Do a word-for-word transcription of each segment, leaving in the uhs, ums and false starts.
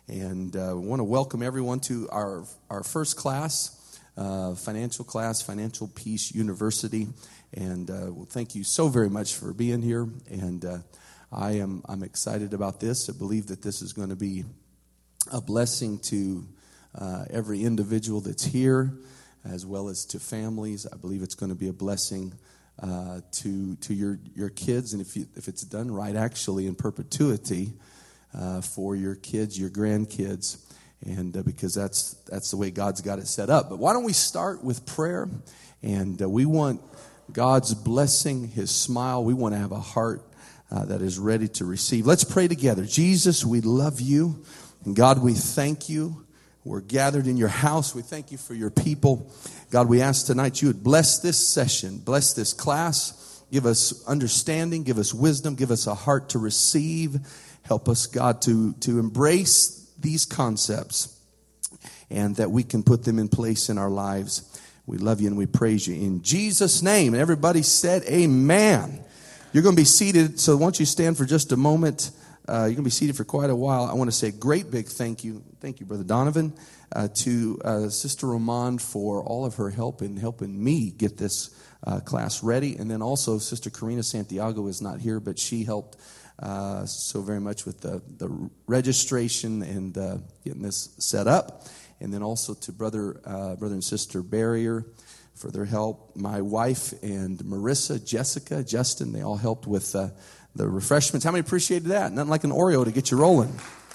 And uh, we want to welcome everyone to our, our first class, uh, financial class, Financial Peace University. And uh, well, thank you so very much for being here. And uh, I am I'm excited about this. I believe that this is going to be a blessing to uh, every individual that's here, as well as to families. I believe it's going to be a blessing uh, to to your your kids, and if you, if it's done right, actually in perpetuity uh, for your kids, your grandkids, and uh, because that's that's the way God's got it set up. But why don't we start with prayer? And uh, we want God's blessing, His smile. We want to have a heart uh, that is ready to receive. Let's pray together. Jesus, we love you, and God, we thank you. We're gathered in your house. We thank you for your people. God, we ask tonight you would bless this session, bless this class, give us understanding, give us wisdom, give us a heart to receive. Help us, God, to, to embrace these concepts and that we can put them in place in our lives. We love you and we praise you in Jesus' name. And everybody said amen. You're going to be seated, so why don't you stand for just a moment. Uh, you're going to be seated for quite a while. I want to say a great big thank you. Thank you, Brother Donovan, uh, to uh, Sister Romand for all of her help in helping me get this uh, class ready. And then also Sister Karina Santiago is not here, but she helped uh, so very much with the, the registration and uh, getting this set up. And then also to Brother, uh, Brother and Sister Barrier for their help. My wife and Marissa, Jessica, Justin, they all helped with uh, the refreshments. How many appreciated that? Nothing like an Oreo to get you rolling.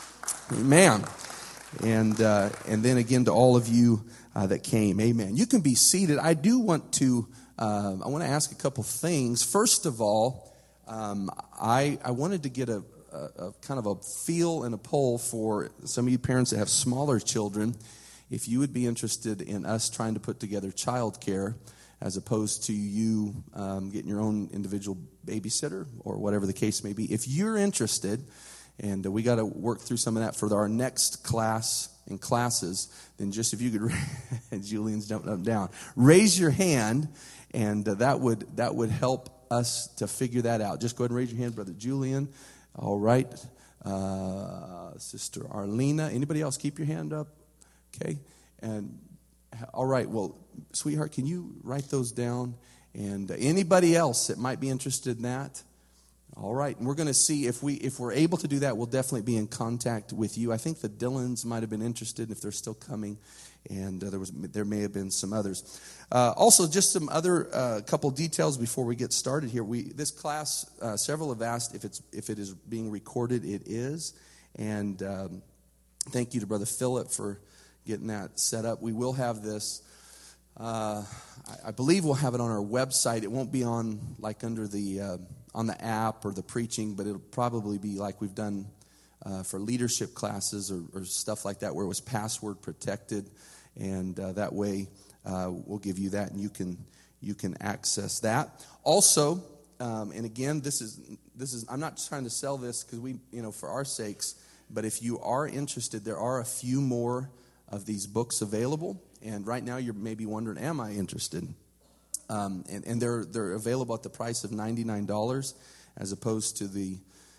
Amen. And uh, and then again to all of you uh, that came. Amen. You can be seated. I do want to, uh, I want to ask a couple things. First of all, um, I, I wanted to get a, a, a kind of a feel and a poll for some of you parents that have smaller children. If you would be interested in us trying to put together childcare, as opposed to you um, getting your own individual babysitter or whatever the case may be. If you're interested, and uh, we got to work through some of that for our next class and classes, then just if you could, Julian's jumping up and down, raise your hand, and uh, that would that would help us to figure that out. Just go ahead and raise your hand, Brother Julian. All right. Uh, Sister Arlena. Anybody else? Keep your hand up. Okay. And all right, well, sweetheart, can you write those down? And uh, anybody else that might be interested in that? All right, and we're going to see if we if we're able to do that. We'll definitely be in contact with you. I think the Dillons might have been interested if they're still coming, and uh, there was there may have been some others. Uh, also, just some other uh, couple details before we get started here. We this class, uh, several have asked if it's if it is being recorded. It is, and um, thank you to Brother Philip for getting that set up. We will have this, uh, I, I believe we'll have it on our website. It won't be on like under the, uh, on the app or the preaching, but it'll probably be like we've done uh, for leadership classes or, or stuff like that where it was password protected. And uh, that way uh, we'll give you that and you can, you can access that. Also, um, and again, this is, this is, I'm not trying to sell this because we, you know, for our sakes, but if you are interested, there are a few more of these books available, and right now you're maybe wondering, am I interested? Um, and, and they're they're available at the price of ninety-nine dollars, as opposed to the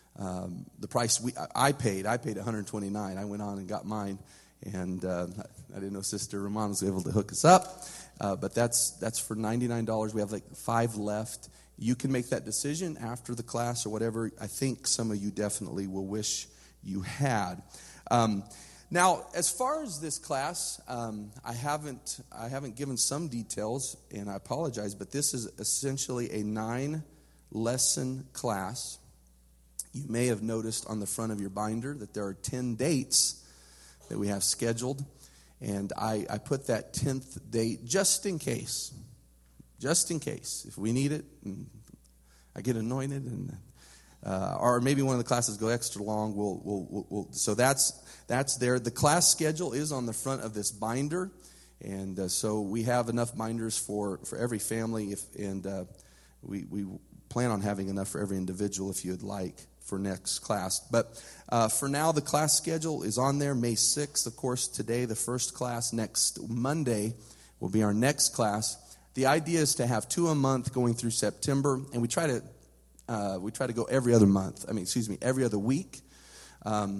um, the price we I paid. I paid one hundred twenty-nine dollars. I went on and got mine, and uh, I didn't know Sister Ramon was able to hook us up, uh, but that's that's for ninety-nine dollars. We have like five left. You can make that decision after the class or whatever. I think some of you definitely will wish you had. Um, Now, as far as this class, um, I haven't I haven't given some details, and I apologize, but this is essentially a nine-lesson class. You may have noticed on the front of your binder that there are ten dates that we have scheduled, and I, I put that tenth date just in case, just in case. If we need it, and I get anointed, and uh, or maybe one of the classes go extra long, we'll, we'll, we'll, we'll so that's... That's there. The class schedule is on the front of this binder, and uh, so we have enough binders for, for every family, if, and uh, we we plan on having enough for every individual if you'd like for next class. But uh, for now, the class schedule is on there. May sixth, of course, today the first class. Next Monday will be our next class. The idea is to have two a month going through September, and we try to uh, we try to go every other month. I mean, excuse me, every other week. Um,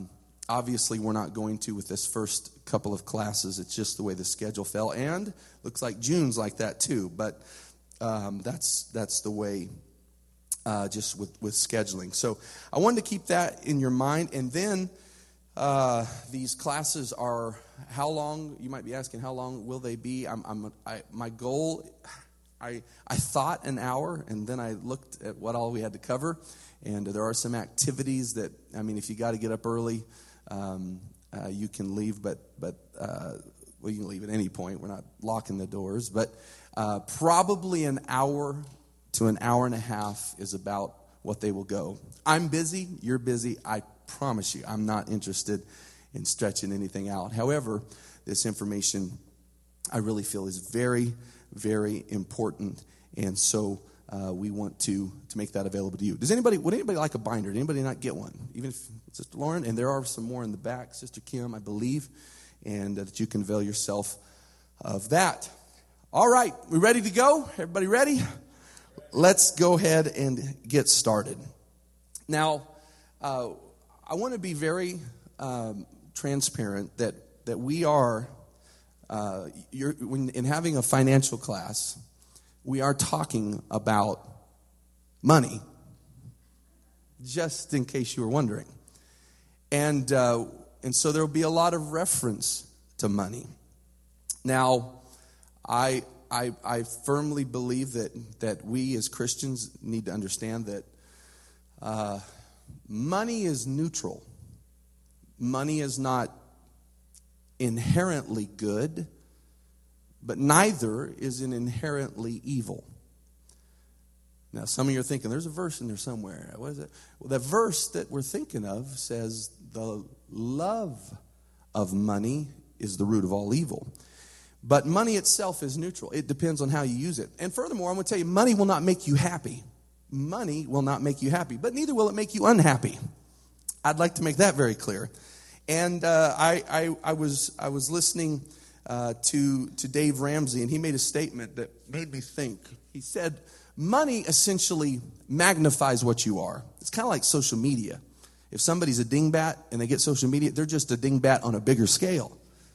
obviously, we're not going to with this first couple of classes. It's just the way the schedule fell. And looks like June's like that too. But um, that's that's the way uh, just with, with scheduling. So I wanted to keep that in your mind. And then uh, these classes are, how long, you might be asking, how long will they be? I'm, I'm, I, my goal, I, I thought an hour, and then I looked at what all we had to cover. And there are some activities that, I mean, if you got to get up early, um, uh, you can leave, but, but uh, well, you can leave at any point. We're not locking the doors. But uh, probably an hour to an hour and a half is about what they will go. I'm busy. You're busy. I promise you, I'm not interested in stretching anything out. However, this information I really feel is very, very important. And so Uh, we want to to make that available to you. Does anybody, would anybody like a binder? Did anybody not get one? Even if Sister Lauren, and there are some more in the back, Sister Kim, I believe, and uh, that you can avail yourself of that. All right, we ready to go? Everybody ready? Let's go ahead and get started. Now, uh, I want to be very um, transparent that that we are, uh, you're, when in having a financial class, we are talking about money, just in case you were wondering. And uh, and so there will be a lot of reference to money. Now, I, I, I firmly believe that, that we as Christians need to understand that uh, money is neutral. Money is not inherently good, but neither is it inherently evil. Now, some of you are thinking, there's a verse in there somewhere. What is it? Well, the verse that we're thinking of says the love of money is the root of all evil. But money itself is neutral. It depends on how you use it. And furthermore, I'm going to tell you, money will not make you happy. Money will not make you happy, but neither will it make you unhappy. I'd like to make that very clear. And uh, I, I, I was I was listening Uh, to, to Dave Ramsey, and he made a statement that made me think. He said, money essentially magnifies what you are. It's kind of like social media. If somebody's a dingbat and they get social media, they're just a dingbat on a bigger scale.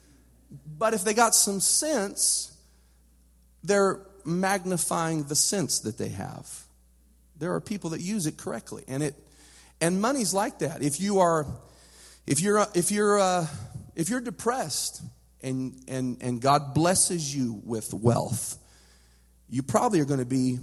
But if they got some sense, they're magnifying the sense that they have. There are people that use it correctly, and it and money's like that. If you are, if you're, if you're, uh, if you're depressed, And, and and God blesses you with wealth, you probably are going to be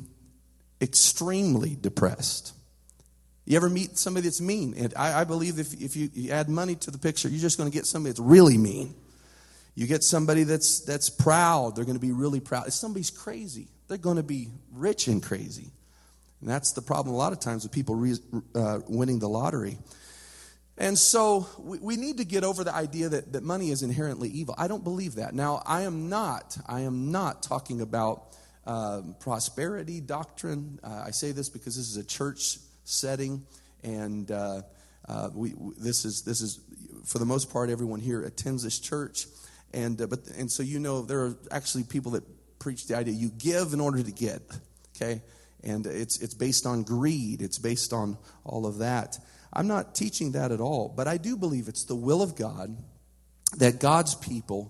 extremely depressed. You ever meet somebody that's mean? And I, I believe if, if you, you add money to the picture, you're just going to get somebody that's really mean. You get somebody that's that's proud. They're going to be really proud. If somebody's crazy, they're going to be rich and crazy. And that's the problem a lot of times with people re, uh, winning the lottery. And so we, we need to get over the idea that, that money is inherently evil. I don't believe that. Now, I am not, I am not talking about uh, prosperity doctrine. Uh, I say this because this is a church setting, and uh, uh, we, this is this is for the most part everyone here attends this church, and uh, but and so you know there are actually people that preach the idea you give in order to get, okay, and it's it's based on greed. It's based on all of that. I'm not teaching that at all, but I do believe it's the will of God that God's people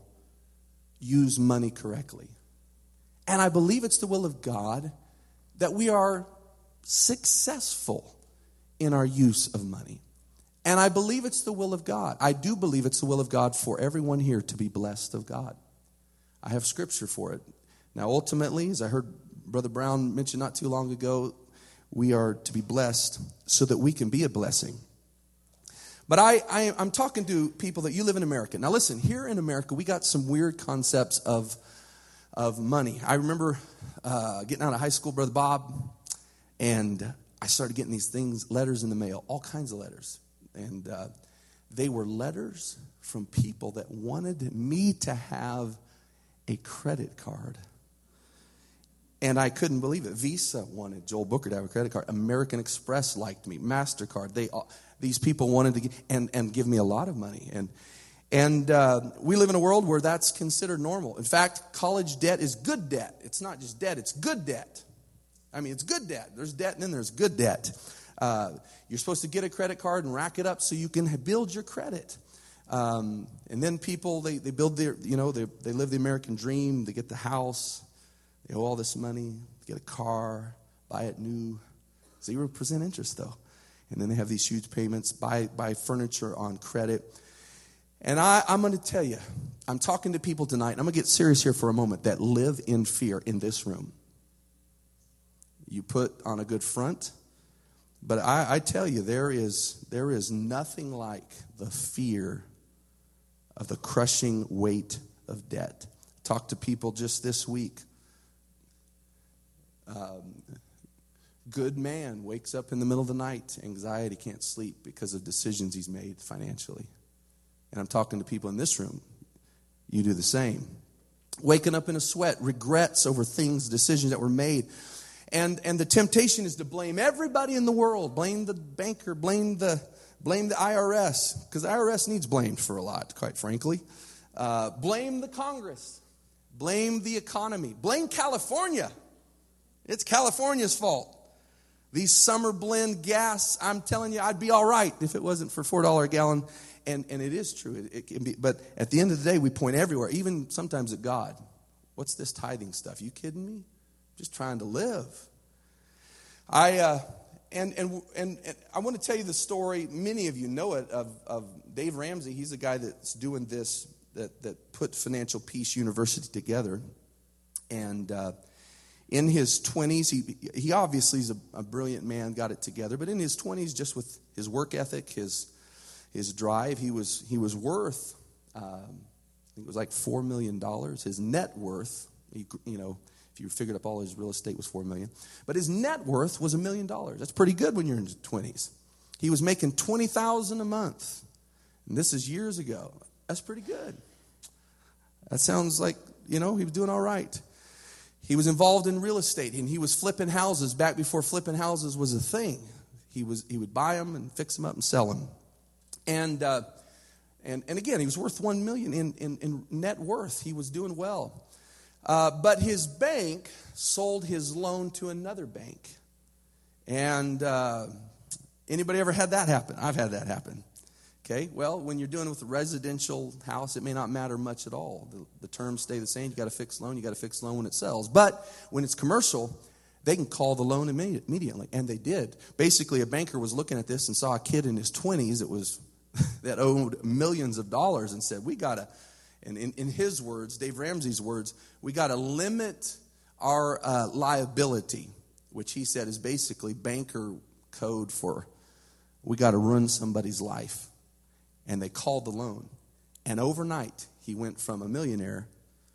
use money correctly. And I believe it's the will of God that we are successful in our use of money. And I believe it's the will of God. I do believe it's the will of God for everyone here to be blessed of God. I have scripture for it. Now, ultimately, as I heard Brother Brown mention not too long ago, we are to be blessed so that we can be a blessing. But I, I, I'm talking to people that you live in America. Now listen, here in America, we got some weird concepts of, of money. I remember uh, getting out of high school, Brother Bob, and I started getting these things, letters in the mail, all kinds of letters. And uh, they were letters from people that wanted me to have a credit card. And I couldn't believe it. Visa wanted Joel Booker to have a credit card. American Express liked me. MasterCard. They all, these people wanted to get, and, and give me a lot of money. And and uh, we live in a world where that's considered normal. In fact, college debt is good debt. It's not just debt. It's good debt. I mean, it's good debt. There's debt and then there's good debt. Uh, you're supposed to get a credit card and rack it up so you can build your credit. Um, and then people, they, they build their, you know, they, they live the American dream. They get the house. They owe all this money. They get a car, buy it new. zero percent interest, though. And then they have these huge payments, buy, buy furniture on credit. And I, I'm going to tell you, I'm talking to people tonight, and I'm going to get serious here for a moment, that live in fear in this room. You put on a good front, but I, I tell you, there is there is nothing like the fear of the crushing weight of debt. Talked to people just this week. Um, good man wakes up in the middle of the night, anxiety, can't sleep because of decisions he's made financially. And I'm talking to people in this room. You do the same. Waking up in a sweat, regrets over things, decisions that were made. And and the temptation is to blame everybody in the world. Blame the banker, blame the blame the I R S, because the I R S needs blamed for a lot, quite frankly. Uh, blame the Congress. Blame the economy. Blame California. It's California's fault. These summer blend gas, I'm telling you, I'd be all right if it wasn't for four dollars a gallon. And and it is true. It, it can be, but at the end of the day, we point everywhere, even sometimes at God. What's this tithing stuff? You kidding me? Just trying to live. I uh, and, and and and I want to tell you the story. Many of you know it of, of Dave Ramsey. He's the guy that's doing this, that that put Financial Peace University together. And uh, in his twenties, he he obviously is a, a brilliant man, got it together. But in his twenties, just with his work ethic, his his drive, he was he was worth. Um, it was like four million dollars. His net worth, you, you know. If you figured up all his real estate was four million dollars. But his net worth was a million dollars. That's pretty good when you're in your twenties. He was making twenty thousand dollars a month. And this is years ago. That's pretty good. That sounds like, you know, he was doing all right. He was involved in real estate, and he was flipping houses back before flipping houses was a thing. He was he would buy them and fix them up and sell them. And uh, and and again, he was worth one million dollars in, in, in net worth. He was doing well. Uh, but his bank sold his loan to another bank. And uh, anybody ever had that happen? I've had that happen. Okay, well, when you're doing it with a residential house, it may not matter much at all. The, the terms stay the same. You got a fixed loan. You got a fixed loan when it sells. But when it's commercial, they can call the loan immediate, immediately. And they did. Basically, a banker was looking at this and saw a kid in his twenties that was that owed millions of dollars and said, we got to... And in, in his words, Dave Ramsey's words, we got to limit our uh, liability, which he said is basically banker code for we got to ruin somebody's life. And they called the loan. And overnight, he went from a millionaire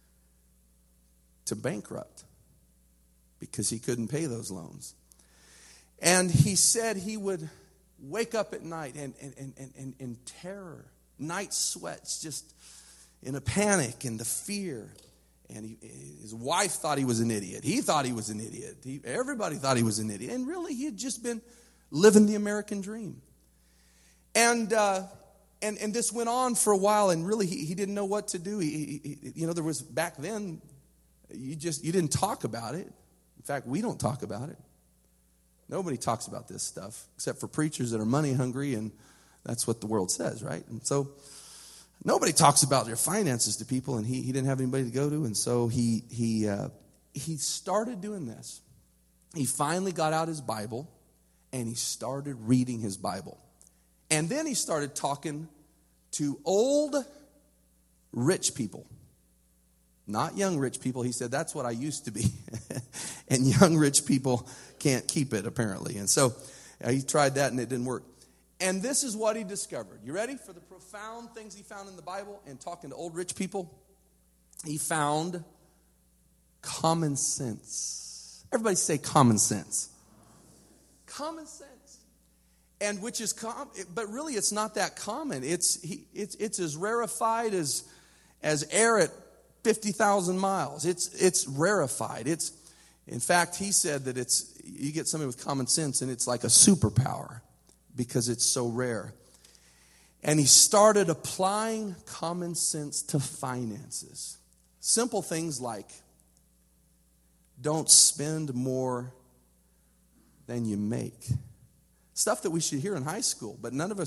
to bankrupt because he couldn't pay those loans. And he said he would wake up at night and in and, and, and, and terror, night sweats, just in a panic and the fear. And he, his wife thought he was an idiot. He thought he was an idiot. He, everybody thought he was an idiot. And really, he had just been living the American dream. And uh, and and this went on for a while, and really, he, he didn't know what to do. He, he, you know, there was, back then, you just, you didn't talk about it. In fact, we don't talk about it. Nobody talks about this stuff, except for preachers that are money hungry, and that's what the world says, right? And so nobody talks about their finances to people, and he, he didn't have anybody to go to, and so he he uh, he started doing this. He finally got out his Bible, and he started reading his Bible. And then he started talking to old rich people, not young rich people. He said, that's what I used to be. And young rich people can't keep it, apparently. And so uh, he tried that, and it didn't work. And this is what he discovered. You ready for the profound things he found in the Bible and talking to old rich people? He found common sense. Everybody say common sense. Common sense. And which is, com- but really it's not that common. It's he, it's it's as rarefied as as air at fifty thousand miles. It's it's rarefied. It's, in fact, he said that it's, you get somebody with common sense and it's like a superpower because it's so rare. And he started applying common sense to finances. Simple things like, don't spend more than you make. Stuff that we should hear in high school, but none of us,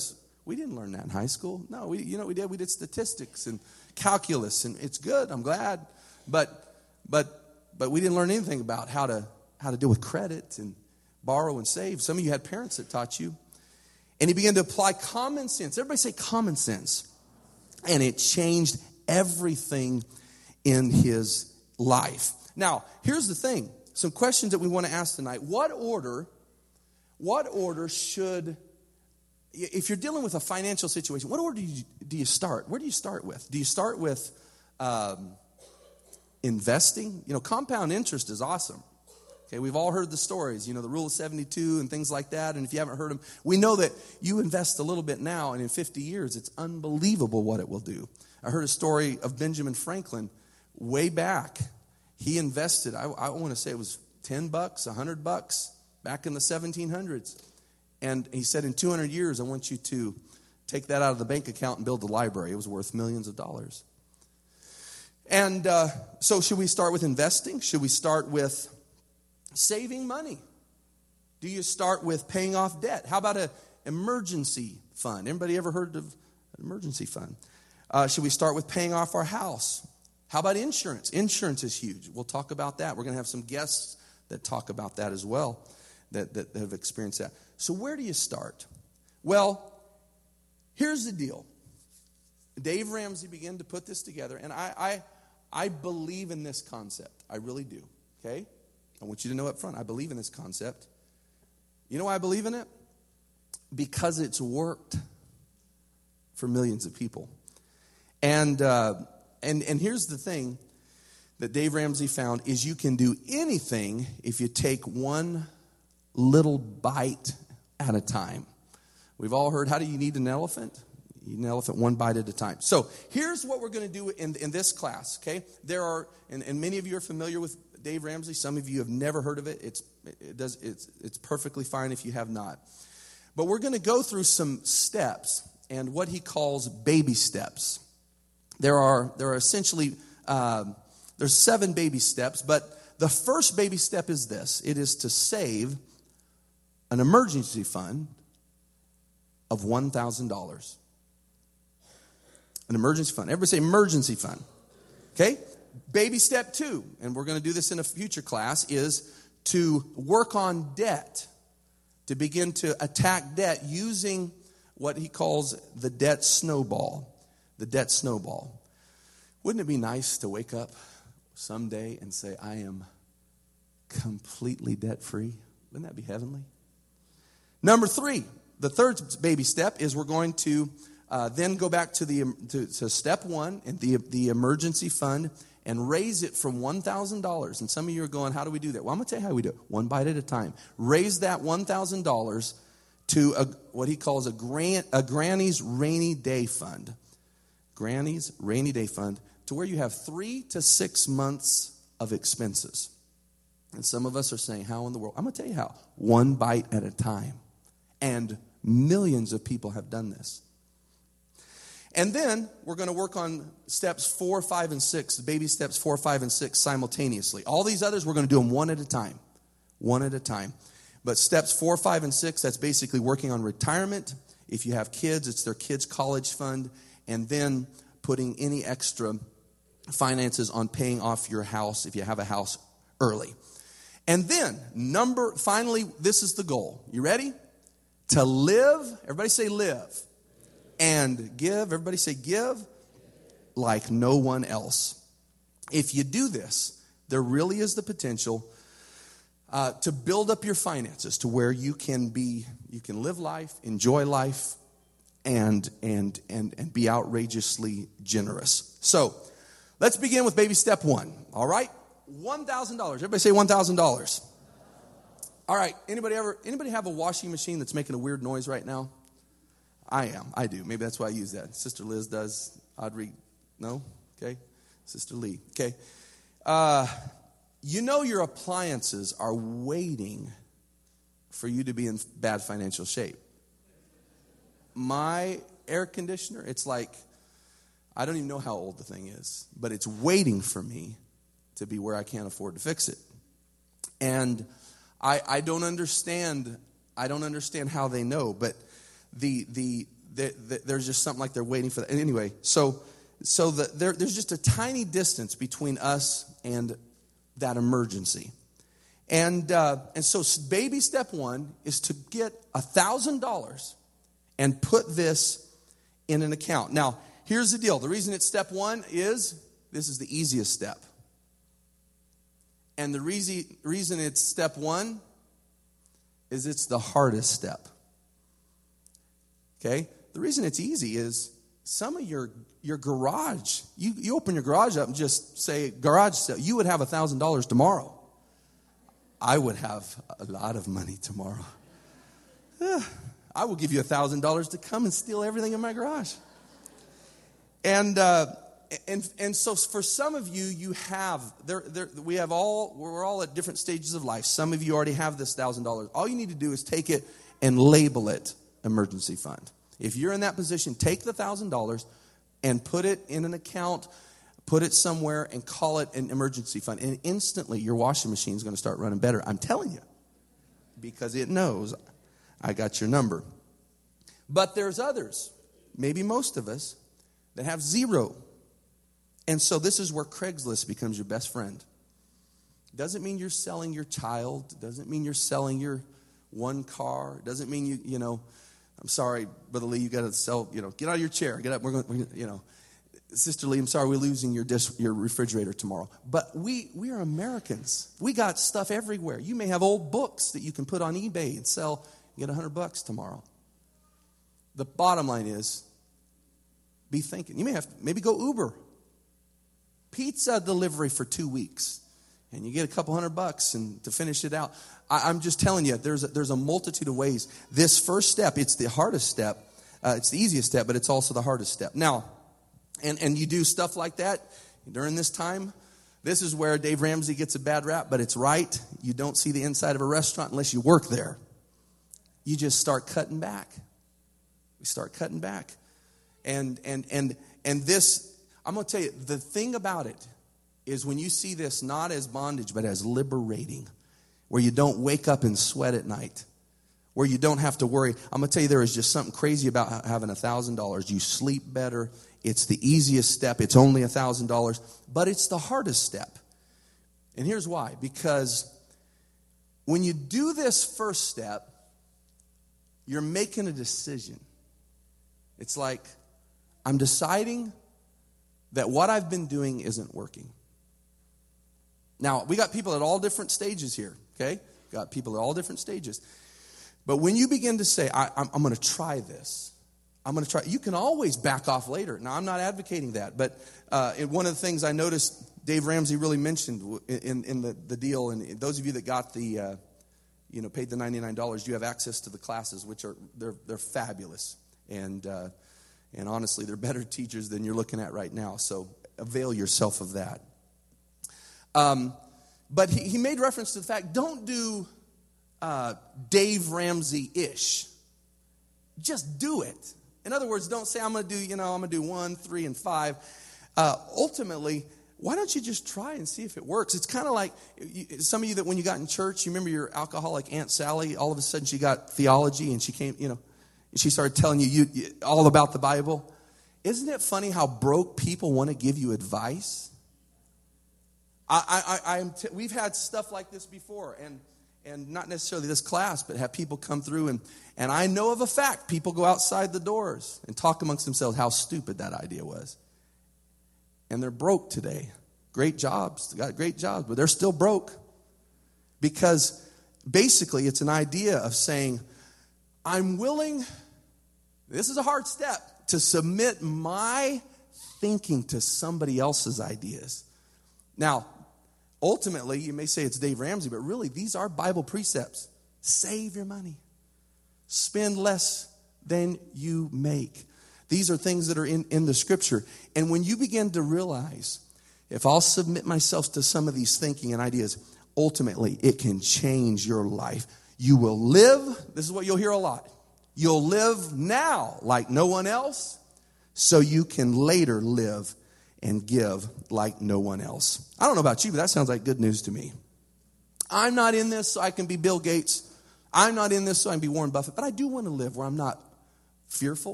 We didn't learn that in high school. No, we, you know what we did? We did statistics and calculus, and it's good. I'm glad. But but but we didn't learn anything about how to how to deal with credit and borrow and save. Some of you had parents that taught you. And he began to apply common sense. Everybody say common sense. And it changed everything in his life. Now, here's the thing. Some questions that we want to ask tonight. What order, what order should, if you're dealing with a financial situation, what order do you, do you start? Where do you start with? Do you start with um, investing? You know, compound interest is awesome. Okay, we've all heard the stories, you know, the rule of seventy-two and things like that. And if you haven't heard them, we know that you invest a little bit now, and in fifty years, it's unbelievable what it will do. I heard a story of Benjamin Franklin way back. He invested, I, I want to say it was ten bucks, one hundred bucks back in the seventeen hundreds. And he said, in two hundred years, I want you to take that out of the bank account and build a library. It was worth millions of dollars. And uh, so should we start with investing? Should we start with saving money? Do you start with paying off debt? How about an emergency fund? Anybody ever heard of an emergency fund? Uh, should we start with paying off our house? How about insurance? Insurance is huge. We'll talk about that. We're going to have some guests that talk about that as well, that, that have experienced that. So where do you start? Well, here's the deal. Dave Ramsey began to put this together, and I, I, I believe in this concept. I really do, okay? I want you to know up front, I believe in this concept. You know why I believe in it? Because it's worked for millions of people. And uh, and and here's the thing that Dave Ramsey found is you can do anything if you take one little bite at a time. We've all heard, how do you eat an elephant? You eat an elephant one bite at a time. So here's what we're going to do in, in this class, okay? There are, and, and many of you are familiar with Dave Ramsey. Some of you have never heard of it. It's it does it's it's perfectly fine if you have not. But we're going to go through some steps and what he calls baby steps. There are there are essentially um, there's seven baby steps, but the first baby step is this: it is to save an emergency fund of one thousand dollars. An emergency fund. Everybody say emergency fund. Okay. Baby step two, and we're going to do this in a future class, is to work on debt, to begin to attack debt using what he calls the debt snowball, the debt snowball. Wouldn't it be nice to wake up someday and say, I am completely debt-free? Wouldn't that be heavenly? Number three, the third baby step is we're going to uh, then go back to the to, to step one, and the the emergency fund, and raise it from one thousand dollars. And some of you are going, how do we do that? Well, I'm going to tell you how we do it. One bite at a time. Raise that one thousand dollars to a, what he calls a, gran, a Granny's Rainy Day Fund. Granny's Rainy Day Fund, to where you have three to six months of expenses. And some of us are saying, how in the world? I'm going to tell you how. One bite at a time. And millions of people have done this. And then we're going to work on steps four, five, and six, baby steps four, five, and six simultaneously. All these others, we're going to do them one at a time. One at a time. But steps four, five, and six, that's basically working on retirement. If you have kids, it's their kids' college fund. And then putting any extra finances on paying off your house if you have a house early. And then, number, finally, this is the goal. You ready? To live, everybody say live. And give, everybody say give, like no one else. If you do this, there really is the potential uh, to build up your finances to where you can be, you can live life, enjoy life, and and and and be outrageously generous. So, let's begin with baby step one. All right, one thousand dollars. Everybody say one thousand dollars. All right. Anybody ever? Anybody have a washing machine that's making a weird noise right now? I am. I do. Maybe that's why I use that. Sister Liz does. Audrey, no? Okay. Sister Lee. Okay. Uh, you know your appliances are waiting for you to be in bad financial shape. My air conditioner, it's like, I don't even know how old the thing is, but it's waiting for me to be where I can't afford to fix it. And I, I don't understand, I don't understand how they know, but The the they, they, there's just something like they're waiting for that. And anyway, so so the, there, there's just a tiny distance between us and that emergency. And uh, and so baby step one is to get one thousand dollars and put this in an account. Now, here's the deal. The reason it's step one is this is the easiest step. And the reason, reason it's step one is it's the hardest step. Okay? The reason it's easy is some of your your garage, you, you open your garage up and just say, garage sale, you would have one thousand dollars tomorrow. I would have a lot of money tomorrow. I will give you one thousand dollars to come and steal everything in my garage. And uh, and and so for some of you, you have, there, there, we have all, we're all at different stages of life. Some of you already have this one thousand dollars. All you need to do is take it and label it emergency fund. If you're in that position, take the one thousand dollars and put it in an account, put it somewhere and call it an emergency fund. And instantly your washing machine is going to start running better. I'm telling you. Because it knows I got your number. But there's others, maybe most of us, that have zero. And so this is where Craigslist becomes your best friend. Doesn't mean you're selling your child. Doesn't mean you're selling your one car. Doesn't mean you, you know, I'm sorry, Brother Lee, you got to sell, you know, get out of your chair. Get up. We're going, we're, you know, Sister Lee, I'm sorry, we're losing your dish, your refrigerator tomorrow. But we we are Americans. We got stuff everywhere. You may have old books that you can put on eBay and sell and get a hundred bucks tomorrow. The bottom line is, be thinking. You may have to maybe go Uber. Pizza delivery for two weeks. And you get a couple hundred bucks and to finish it out. I, I'm just telling you, there's a, there's a multitude of ways. This first step, it's the hardest step. Uh, it's the easiest step, but it's also the hardest step. Now, and, and you do stuff like that during this time. This is where Dave Ramsey gets a bad rap, but it's right. You don't see the inside of a restaurant unless you work there. You just start cutting back. We start cutting back. And and and and this, I'm going to tell you, the thing about it is when you see this not as bondage, but as liberating, where you don't wake up and sweat at night, where you don't have to worry. I'm going to tell you, there is just something crazy about having one thousand dollars. You sleep better. It's the easiest step. It's only one thousand dollars, but it's the hardest step. And here's why. Because when you do this first step, you're making a decision. It's like, I'm deciding that what I've been doing isn't working. Now, we got people at all different stages here, okay? Got people at all different stages. But when you begin to say, I, I'm, I'm going to try this, I'm going to try, you can always back off later. Now, I'm not advocating that, but uh, one of the things I noticed Dave Ramsey really mentioned in, in the, the deal, and those of you that got the, uh, you know, paid the ninety-nine dollars, you have access to the classes, which are, they're, they're fabulous. And, uh, and honestly, they're better teachers than you're looking at right now, so avail yourself of that. Um, but he, he made reference to the fact, don't do uh, Dave Ramsey-ish. Just do it. In other words, don't say, I'm going to do, you know, I'm going to do one, three, and five. Uh, ultimately, why don't you just try and see if it works? It's kind of like you, some of you that when you got in church, you remember your alcoholic Aunt Sally, all of a sudden she got theology and she came, you know, she started telling you, you, you all about the Bible. Isn't it funny how broke people want to give you advice? I, I, I am. T- we've had stuff like this before, and and not necessarily this class, but have people come through, and and I know of a fact, people go outside the doors and talk amongst themselves how stupid that idea was, and they're broke today. Great jobs, they got great jobs, but they're still broke because basically it's an idea of saying, I'm willing. This is a hard step to submit my thinking to somebody else's ideas. Now, ultimately, you may say it's Dave Ramsey, but really, these are Bible precepts. Save your money. Spend less than you make. These are things that are in, in the Scripture. And when you begin to realize, if I'll submit myself to some of these thinking and ideas, ultimately, it can change your life. You will live, this is what you'll hear a lot, you'll live now like no one else, so you can later live and give like no one else. I don't know about you, but that sounds like good news to me. I'm not in this so I can be Bill Gates. I'm not in this so I can be Warren Buffett. But I do want to live where I'm not fearful.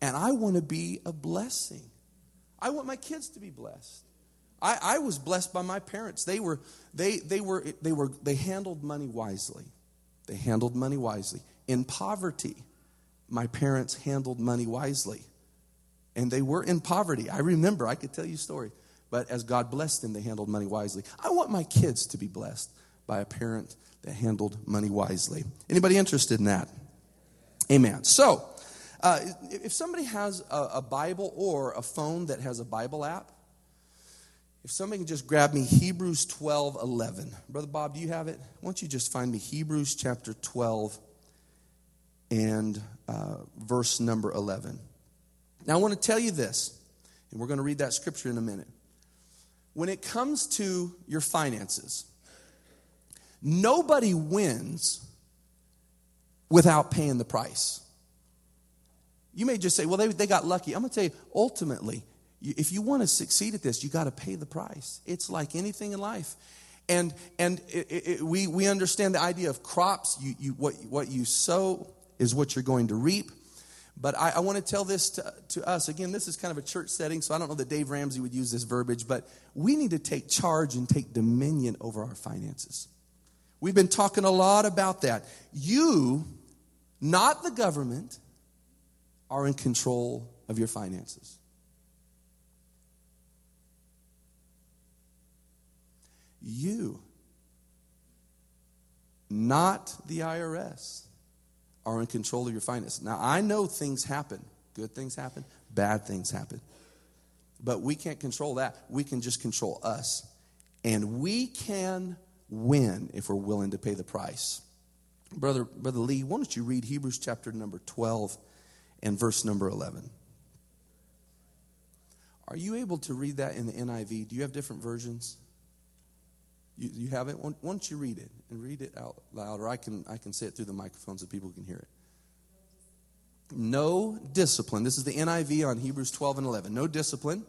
and I want to be a blessing. I want my kids to be blessed. I, I was blessed by my parents. They were, they, they were, they were, they handled money wisely. They handled money wisely. In poverty, my parents handled money wisely. And they were in poverty. I remember, I could tell you a story. But as God blessed them, they handled money wisely. I want my kids to be blessed by a parent that handled money wisely. Anybody interested in that? Amen. So, uh, if somebody has a, a Bible or a phone that has a Bible app, if somebody can just grab me Hebrews twelve eleven. Brother Bob, do you have it? Why don't you just find me Hebrews chapter twelve and uh, verse number eleven. Now, I want to tell you this, and we're going to read that scripture in a minute. When it comes to your finances, nobody wins without paying the price. You may just say, well, they, they got lucky. I'm going to tell you, ultimately, if you want to succeed at this, you got to pay the price. It's like anything in life. And and it, it, we, we understand the idea of crops. You, you, what, what you sow is what you're going to reap. But I, I want to tell this to, to us. Again, this is kind of a church setting, so I don't know that Dave Ramsey would use this verbiage, but we need to take charge and take dominion over our finances. We've been talking a lot about that. You, not the government, are in control of your finances. You, not the I R S, are in control of your finances. Now, I know things happen. Good things happen. Bad things happen. But we can't control that. We can just control us. And we can win if we're willing to pay the price. Brother, Brother Lee, why don't you read Hebrews chapter number twelve and verse number eleven. Are you able to read that in the N I V? Do you have different versions? You, you have it? Why don't you read it and read it out loud, or I can I can say it through the microphone so people can hear it. No discipline. This is the N I V on Hebrews twelve and eleven. No discipline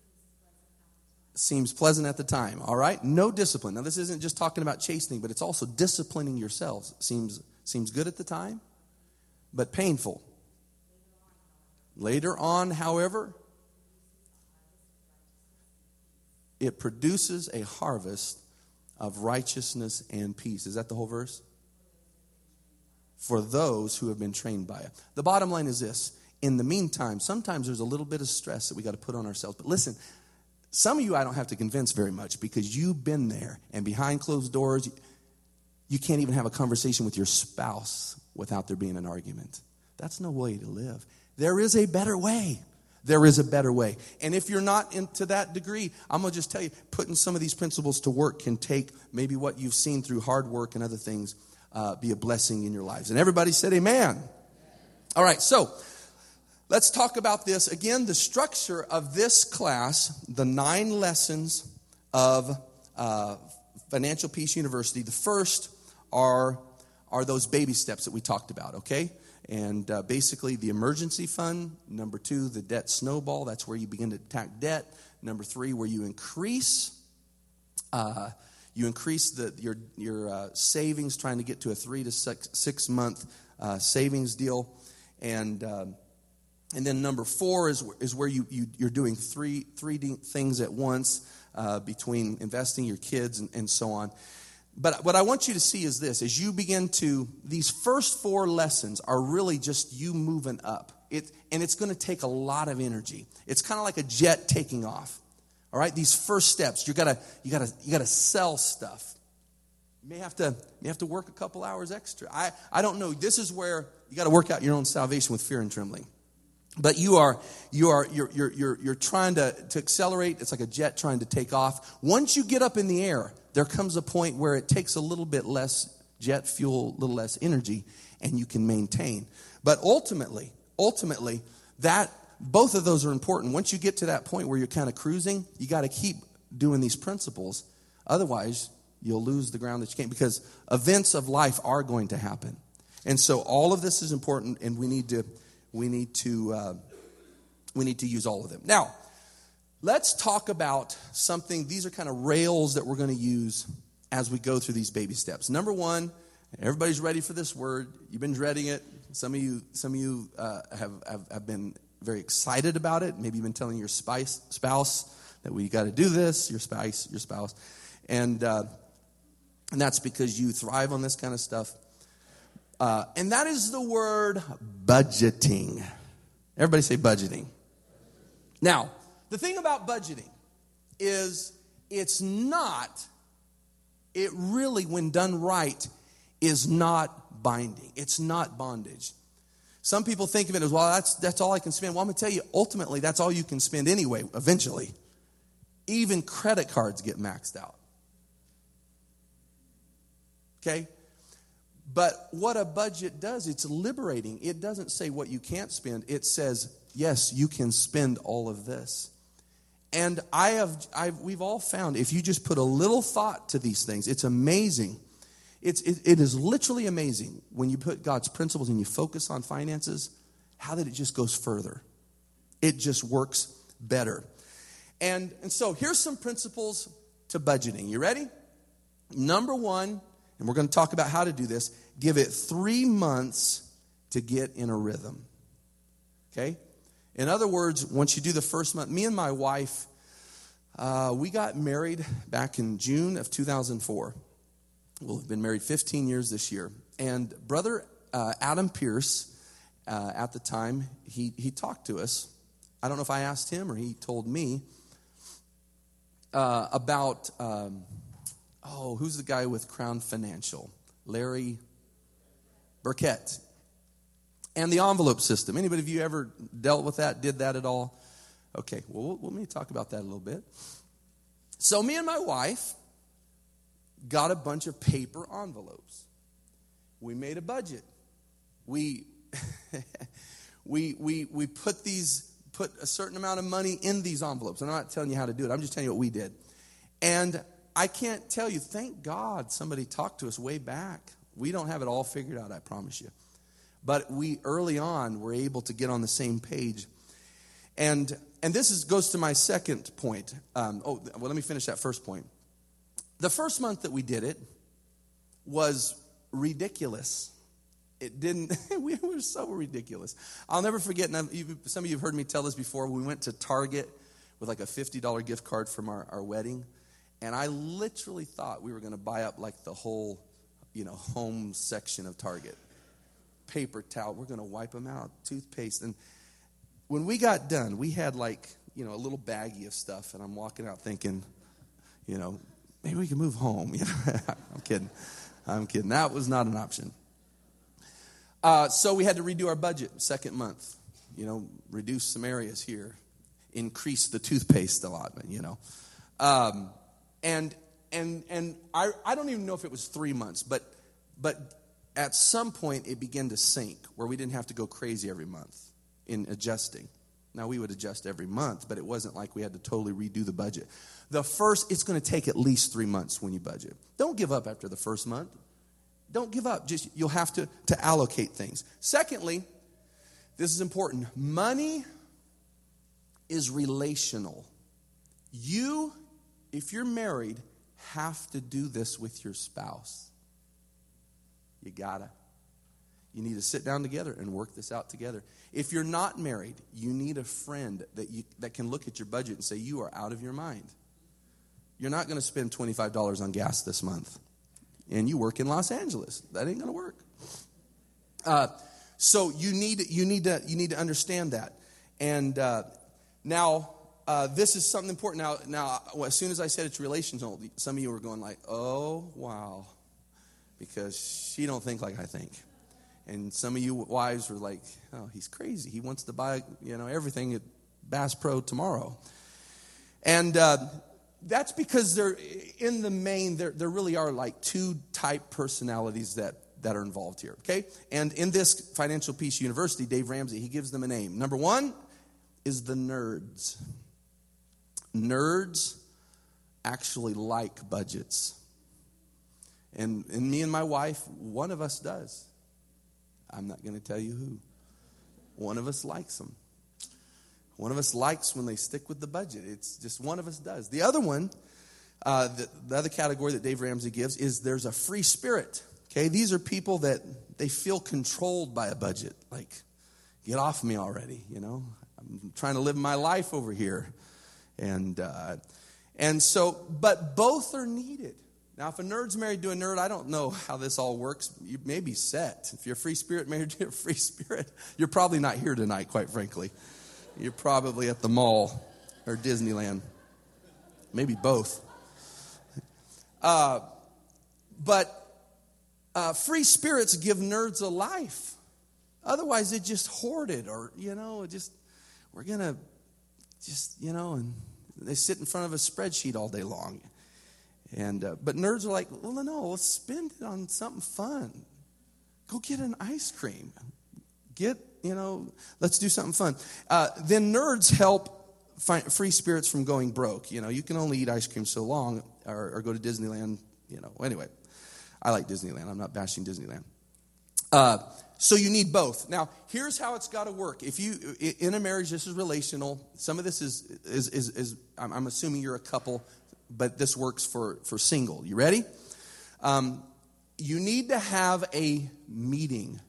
seems pleasant at the time. All right? No discipline. Now, this isn't just talking about chastening, but it's also disciplining yourselves. Seems seems good at the time, but painful. Later on, however, it produces a harvest of righteousness and peace. Is that the whole verse? For those who have been trained by it. The bottom line is this. In the meantime, sometimes there's a little bit of stress that we got to put on ourselves. But listen, some of you I don't have to convince very much because you've been there. And behind closed doors, you can't even have a conversation with your spouse without there being an argument. That's no way to live. There is a better way. There is a better way. And if you're not into that degree, I'm going to just tell you, putting some of these principles to work can take maybe what you've seen through hard work and other things, uh, be a blessing in your lives. And everybody said amen. All right, so let's talk about this. Again, the structure of this class, the nine lessons of uh, Financial Peace University. The first are, are those baby steps that we talked about, okay? And uh, basically the emergency fund. Number two, the debt snowball. That's where you begin to attack debt. Number three, where you increase uh, you increase the, your your uh, savings, trying to get to a three to six, six month uh, savings deal. And um, and then number four is is where you, you you're doing three three things at once uh, between investing, your kids, and, and so on. But what I want you to see is this. As you begin to, these first four lessons are really just you moving up. It, and it's going to take a lot of energy. It's kind of like a jet taking off. All right? These first steps, you gotta, you gotta, you gotta sell stuff. You may have to, you may have to work a couple hours extra. I, I don't know. This is where you got to work out your own salvation with fear and trembling. But you are, you are, you're, you're, you're, you're trying to, to accelerate. It's like a jet trying to take off. Once you get up in the air, there comes a point where it takes a little bit less jet fuel, a little less energy, and you can maintain. But ultimately, ultimately, that both of those are important. Once you get to that point where you're kind of cruising, you got to keep doing these principles. Otherwise, you'll lose the ground that you can't, because events of life are going to happen. And so all of this is important, and we need to we need to uh, we need to use all of them. Now, let's talk about something. These are kind of rails that we're going to use as we go through these baby steps. Number one, everybody's ready for this word. You've been dreading it. Some of you, some of you uh, have, have have been very excited about it. Maybe you've been telling your spice, spouse that we got to do this, your spouse, your spouse. And, uh, and that's because you thrive on this kind of stuff. Uh, and that is the word budgeting. Everybody say budgeting. Now, the thing about budgeting is it's not, it really, when done right, is not binding. It's not bondage. Some people think of it as, well, that's that's all I can spend. Well, I'm going to tell you, ultimately, that's all you can spend anyway, eventually. Even credit cards get maxed out. Okay? But what a budget does, it's liberating. It doesn't say what you can't spend. It says, yes, you can spend all of this. And I have, I've, we've all found, if you just put a little thought to these things, it's amazing. It's, it, it is literally amazing when you put God's principles and you focus on finances, how that it just goes further. It just works better. And, and so here's some principles to budgeting. You ready? Number one, and we're going to talk about how to do this, give it three months to get in a rhythm. Okay? In other words, once you do the first month, me and my wife, uh, we got married back in June of two thousand four. We'll have been married fifteen years this year. And Brother uh, Adam Pierce, uh, at the time, he, he talked to us. I don't know if I asked him or he told me uh, about, um, oh, who's the guy with Crown Financial? Larry Burkett. And the envelope system. Anybody of you ever dealt with that, did that at all? Okay, well, let me talk about that a little bit. So me and my wife got a bunch of paper envelopes. We made a budget. We we we we put these put a certain amount of money in these envelopes. I'm not telling you how to do it. I'm just telling you what we did. And I can't tell you, thank God somebody talked to us way back. We don't have it all figured out, I promise you. But we, early on, were able to get on the same page. And and this is, goes to my second point. Um, oh, well, let me finish that first point. The first month that we did it was ridiculous. It didn't, we were so ridiculous. I'll never forget, and I've, some of you have heard me tell this before, we went to Target with like a fifty dollars gift card from our, our wedding. And I literally thought we were going to buy up like the whole, you know, home section of Target. Paper towel, we're going to wipe them out, toothpaste. And when we got done, we had like, you know, a little baggie of stuff. And I'm walking out thinking, you know, maybe we can move home. You know, I'm kidding. I'm kidding. That was not an option. Uh, so we had to redo our budget second month. You know, reduce some areas here. Increase the toothpaste allotment, you know. Um, and and and I, I don't even know if it was three months, but but at some point it began to sink where we didn't have to go crazy every month in adjusting. Now, we would adjust every month, but it wasn't like we had to totally redo the budget. The first, it's going to take at least three months when you budget. Don't give up after the first month. Don't give up. Just you'll have to, to allocate things. Secondly, this is important. Money is relational. You, if you're married, have to do this with your spouse. You gotta. You need to sit down together and work this out together. If you're not married, you need a friend that you that can look at your budget and say, you are out of your mind. You're not going to spend twenty-five dollars on gas this month. And you work in Los Angeles. That ain't going to work. Uh, so you need you need to you need to understand that. And uh, now uh, this is something important. Now now well, as soon as I said it's relational, some of you were going like, oh wow, because she don't think like I think. And some of you wives were like, oh, he's crazy. He wants to buy, you know, everything at Bass Pro tomorrow. And uh, that's because they're in the main, there there really are like two type personalities that, that are involved here, okay? And in this Financial Peace University, Dave Ramsey, he gives them a name. Number one is the nerds. Nerds actually like budgets. And, and me and my wife, one of us does. I'm not going to tell you who. One of us likes them. One of us likes when they stick with the budget. It's just one of us does. The other one, uh, the, the other category that Dave Ramsey gives is there's a free spirit. Okay, these are people that they feel controlled by a budget. Like, get off me already, you know. I'm trying to live my life over here. And uh, and so, but both are needed. Now, if a nerd's married to a nerd, I don't know how this all works. You may be set. If you're a free spirit married to a free spirit, you're probably not here tonight, quite frankly. You're probably at the mall or Disneyland. Maybe both. Uh, but uh, free spirits give nerds a life. Otherwise, they just hoard it, or, you know, just, we're going to just, you know, and they sit in front of a spreadsheet all day long. And uh, but nerds are like, well, no, let's spend it on something fun. Go get an ice cream. Get, you know, let's do something fun. Uh, then nerds help find free spirits from going broke. You know, you can only eat ice cream so long, or, or go to Disneyland. You know, anyway, I like Disneyland. I'm not bashing Disneyland. Uh, so you need both. Now, here's how it's got to work. If you in a marriage, this is relational. Some of this is is is, is I'm, I'm assuming you're a couple. But this works for, for single. You ready? Um, you need to have a meeting.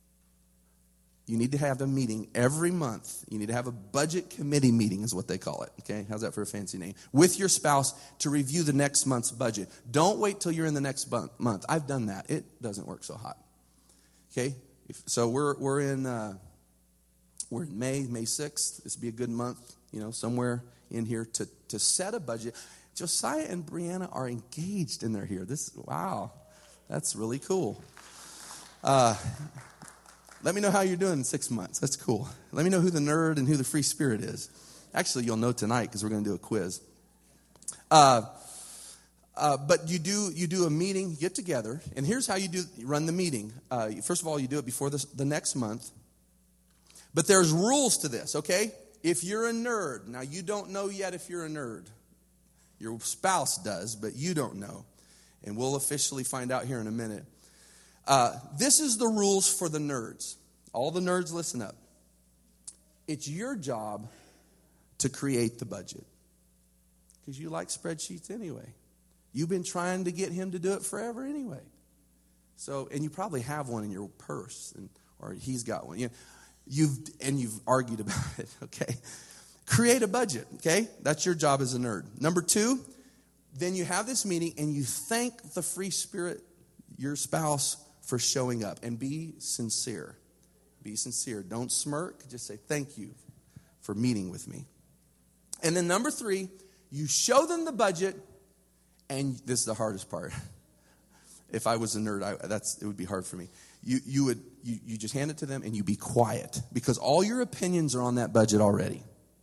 You need to have a meeting every month. You need to have a budget committee meeting is what they call it. Okay, how's that for a fancy name? With your spouse to review the next month's budget. Don't wait till you're in the next month. I've done that. It doesn't work so hot. Okay, so we're we're in uh, we're in May, May sixth. This would be a good month. You know, somewhere in here to to set a budget. Josiah and Brianna are engaged and they're here. This, wow, that's really cool. Uh, let me know how you're doing in six months. That's cool. Let me know who the nerd and who the free spirit is. Actually, you'll know tonight because we're going to do a quiz. Uh, uh, but you do you do a meeting, get together, and here's how you do you run the meeting. Uh, first of all, you do it before this, the next month. But there's rules to this, okay? If you're a nerd, now you don't know yet if you're a nerd. Your spouse does, but you don't know. And we'll officially find out here in a minute. Uh, this is the rules for the nerds. All the nerds, listen up. It's your job to create the budget. Because you like spreadsheets anyway. You've been trying to get him to do it forever anyway. So, and you probably have one in your purse, and, or he's got one. You know, you've and you've argued about it, okay? Create a budget, okay? That's your job as a nerd. Number two, then you have this meeting and you thank the free spirit, your spouse, for showing up. And be sincere. Be sincere. Don't smirk. Just say, thank you for meeting with me. And then number three, you show them the budget, and this is the hardest part. If I was a nerd, I, that's it would be hard for me. You you would you, you just hand it to them and you be quiet because all your opinions are on that budget already.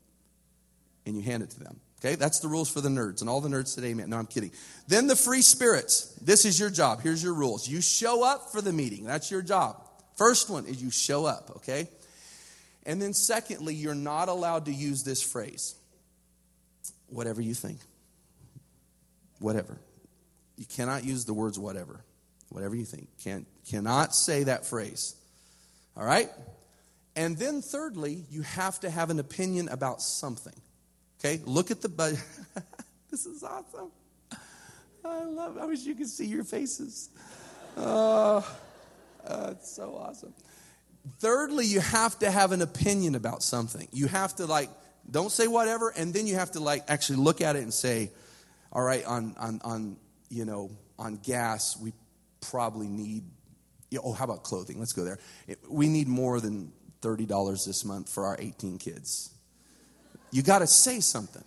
And you hand it to them. Okay, that's the rules for the nerds. And all the nerds today, man. No, I'm kidding. Then the free spirits. This is your job. Here's your rules. You show up for the meeting. That's your job. First one is you show up, okay? And then secondly, you're not allowed to use this phrase. Whatever you think. Whatever. You cannot use the words whatever. Whatever you think. Can't, cannot say that phrase. All right? And then thirdly, you have to have an opinion about something. Okay, look at the budget. This is awesome. I love it. I wish you could see your faces. Oh, uh, it's so awesome. Thirdly, you have to have an opinion about something. You have to like, don't say whatever, and then you have to like actually look at it and say, all right, on on on you know on gas, we probably need. You know, oh, how about clothing? Let's go there. It, we need more than thirty dollars this month for our eighteen kids. You got to say something.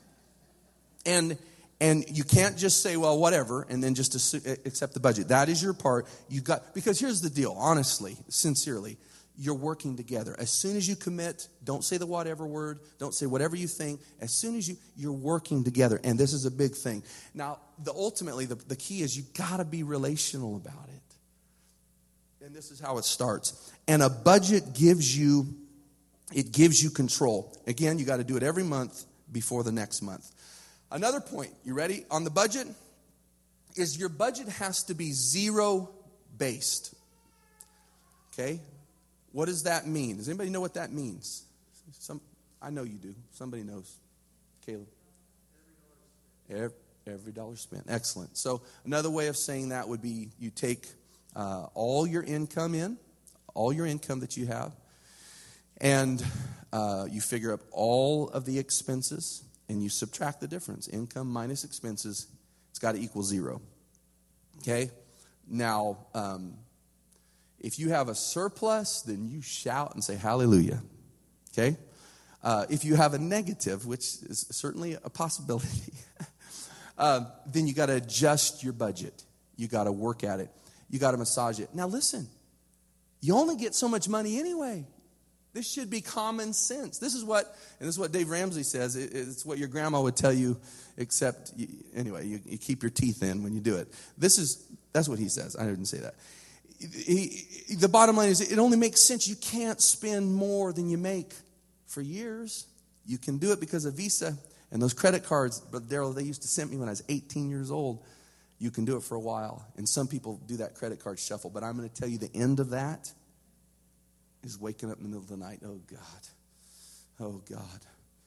And and you can't just say, well, whatever, and then just assume, accept the budget. That is your part. You got because here's the deal, honestly, sincerely. You're working together. As soon as you commit, don't say the whatever word. Don't say whatever you think. As soon as you, you're working together. And this is a big thing. Now, the ultimately, the, the key is you got to be relational about it. And this is how it starts. And a budget gives you It gives you control. Again, you got to do it every month before the next month. Another point, you ready? On the budget, is your budget has to be zero based. Okay? What does that mean? Does anybody know what that means? Some, I know you do. Somebody knows. Caleb? Every, every dollar spent. Excellent. So another way of saying that would be you take uh, all your income in, all your income that you have, and uh, you figure up all of the expenses, and you subtract the difference. Income minus expenses, it's got to equal zero. Okay? Now, um, if you have a surplus, then you shout and say hallelujah. Okay? Uh, if you have a negative, which is certainly a possibility, uh, then you got to adjust your budget. You got to work at it. You got to massage it. Now listen, you only get so much money anyway. This should be common sense. This is what, and this is what Dave Ramsey says. It, it's what your grandma would tell you, except, you, anyway, you, you keep your teeth in when you do it. This is, that's what he says. I didn't say that. He, he, the bottom line is, it only makes sense. You can't spend more than you make for years. You can do it because of Visa and those credit cards. But Daryl, they used to send me when I was eighteen years old. You can do it for a while. And some people do that credit card shuffle. But I'm going to tell you the end of that is waking up in the middle of the night. Oh, God. Oh, God.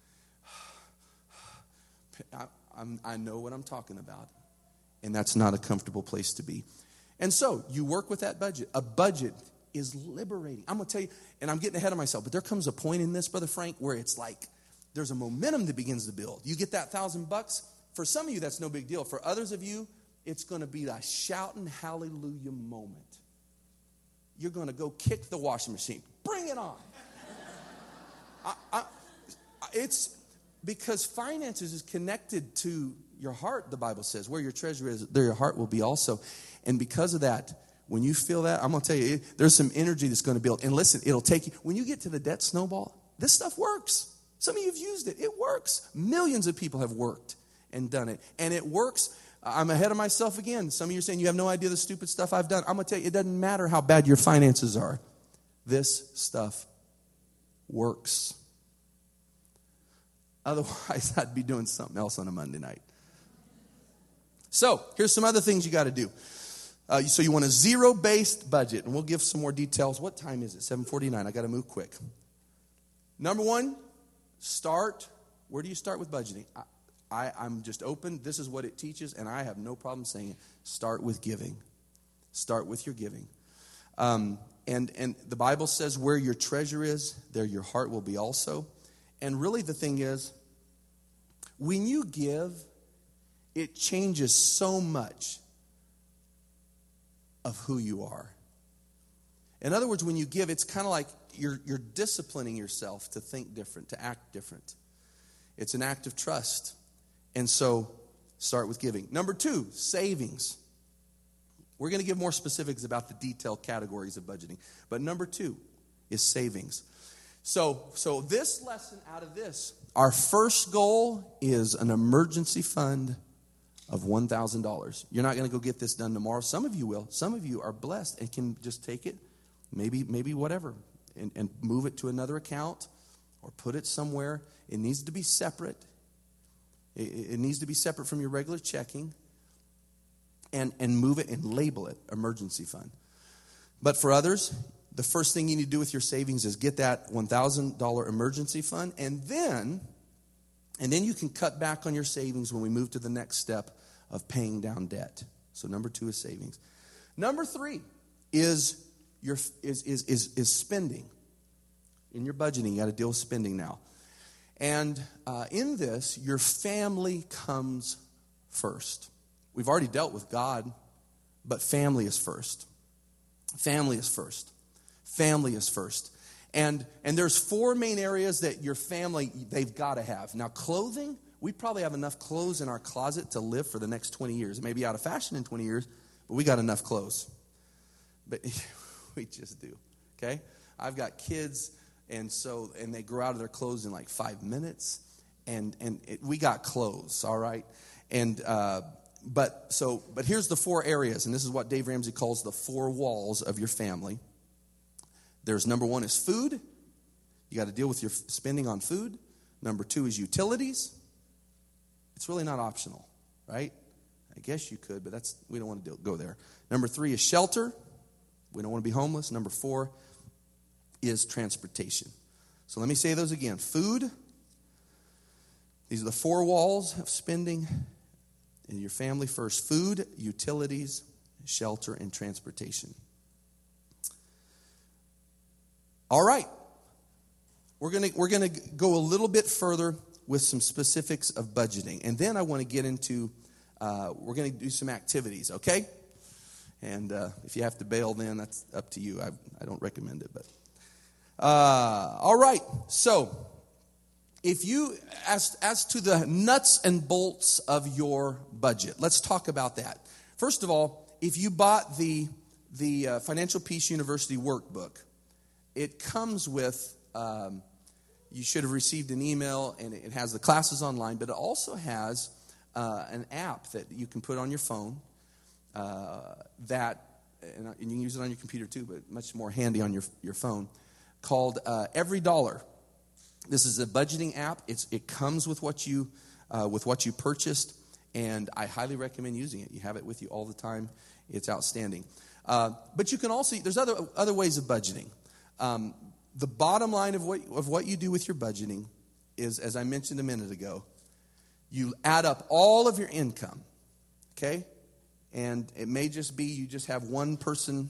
I, I'm, I know what I'm talking about. And that's not a comfortable place to be. And so you work with that budget. A budget is liberating. I'm going to tell you, and I'm getting ahead of myself, but there comes a point in this, Brother Frank, where it's like there's a momentum that begins to build. You get that thousand bucks. For some of you, that's no big deal. For others of you, it's going to be a shouting hallelujah moment. You're going to go kick the washing machine. Bring it on. I, I, it's because finances is connected to your heart, the Bible says. Where your treasure is, there your heart will be also. And because of that, when you feel that, I'm going to tell you, there's some energy that's going to build. And listen, it'll take you, when you get to the debt snowball, this stuff works. Some of you have used it. It works. Millions of people have worked and done it. And it works. I'm ahead of myself again. Some of you are saying you have no idea the stupid stuff I've done. I'm going to tell you, it doesn't matter how bad your finances are. This stuff works. Otherwise, I'd be doing something else on a Monday night. So, here's some other things you got to do. Uh, so you want a zero-based budget, and we'll give some more details. What time is it? seven forty-nine. I got to move quick. Number one, start. Where do you start with budgeting? I, I, I'm just open. This is what it teaches, and I have no problem saying it. Start with giving. Start with your giving. Um, and, and the Bible says where your treasure is, there your heart will be also. And really the thing is, when you give, it changes so much of who you are. In other words, when you give, it's kind of like you're, you're disciplining yourself to think different, to act different. It's an act of trust. And so, start with giving. Number two, savings. We're going to give more specifics about the detailed categories of budgeting. But number two is savings. So, so this lesson out of this, our first goal is an emergency fund of one thousand dollars. You're not going to go get this done tomorrow. Some of you will. Some of you are blessed and can just take it, maybe maybe whatever, and, and move it to another account or put it somewhere. It needs to be separate. It, it needs to be separate from your regular checking, and, and move it and label it emergency fund. But for others, the first thing you need to do with your savings is get that one thousand dollars emergency fund, and then, and then you can cut back on your savings when we move to the next step of paying down debt. So number two is savings. Number three is your is is is, is spending. In your budgeting, you got to deal with spending now. And uh, in this, your family comes first. We've already dealt with God, but family is first. Family is first. Family is first. And and there's four main areas that your family, they've got to have. Now, clothing, we probably have enough clothes in our closet to live for the next twenty years. It may be out of fashion in twenty years, but we got enough clothes. But we just do, okay? I've got kids, and so and they grow out of their clothes in like five minutes, and and it, we got clothes, all right? And uh, but so but here's the four areas, and this is what Dave Ramsey calls the four walls of your family. There's number one is food. You got to deal with your spending on food. Number two is utilities. It's really not optional, right? I guess you could, but that's we don't want to do, go there. Number three is shelter. We don't want to be homeless. Number four is transportation. So let me say those again. Food. These are the four walls of spending in your family first. Food, utilities, shelter, and transportation. All right. we're going to we're going to go a little bit further with some specifics of budgeting. And then I want to get into, uh, we're going to do some activities, okay? And uh, if you have to bail then, that's up to you. I, I don't recommend it. But uh, all right, so if you, as, as to the nuts and bolts of your budget, let's talk about that. First of all, if you bought the, the uh, Financial Peace University workbook, it comes with... Um, You should have received an email, and it has the classes online, but it also has uh, an app that you can put on your phone uh, that, and you can use it on your computer too, but much more handy on your, your phone, called uh, Every Dollar. This is a budgeting app. It's, it comes with what you uh, with what you purchased, and I highly recommend using it. You have it with you all the time. It's outstanding. Uh, but you can also, there's other other ways of budgeting. Um, The bottom line of what of what you do with your budgeting is, as I mentioned a minute ago, you add up all of your income, okay? And it may just be you just have one person,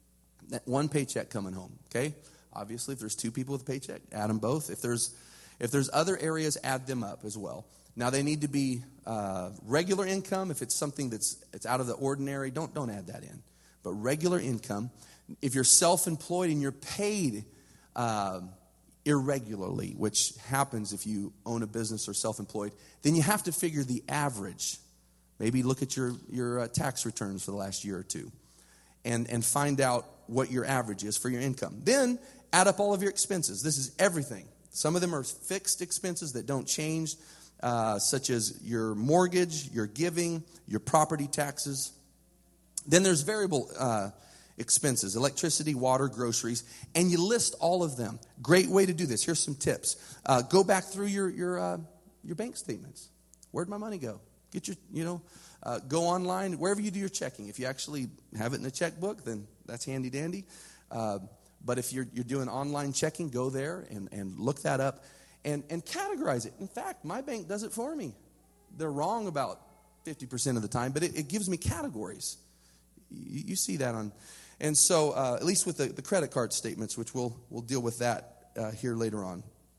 one paycheck coming home, okay? Obviously, if there's two people with a paycheck, add them both. If there's if there's other areas, add them up as well. Now, they need to be uh, regular income. If it's something that's it's out of the ordinary, don't don't add that in. But regular income. If you're self-employed and you're paid Uh, irregularly, which happens if you own a business or self-employed, then you have to figure the average. Maybe look at your, your uh, tax returns for the last year or two and, and find out what your average is for your income. Then add up all of your expenses. This is everything. Some of them are fixed expenses that don't change, uh, such as your mortgage, your giving, your property taxes. Then there's variable uh expenses, electricity, water, groceries, and you list all of them. Great way to do this. Here's some tips. Uh, go back through your your uh, your bank statements. Where'd my money go? Get your, you know, uh, go online, wherever you do your checking. If you actually have it in a checkbook, then that's handy dandy. Uh, but if you're you're doing online checking, go there and, and look that up and, and categorize it. In fact, my bank does it for me. They're wrong about fifty percent of the time, but it, it gives me categories. You, you see that on... And so, uh, at least with the, the credit card statements, which we'll we'll deal with that uh, here later on.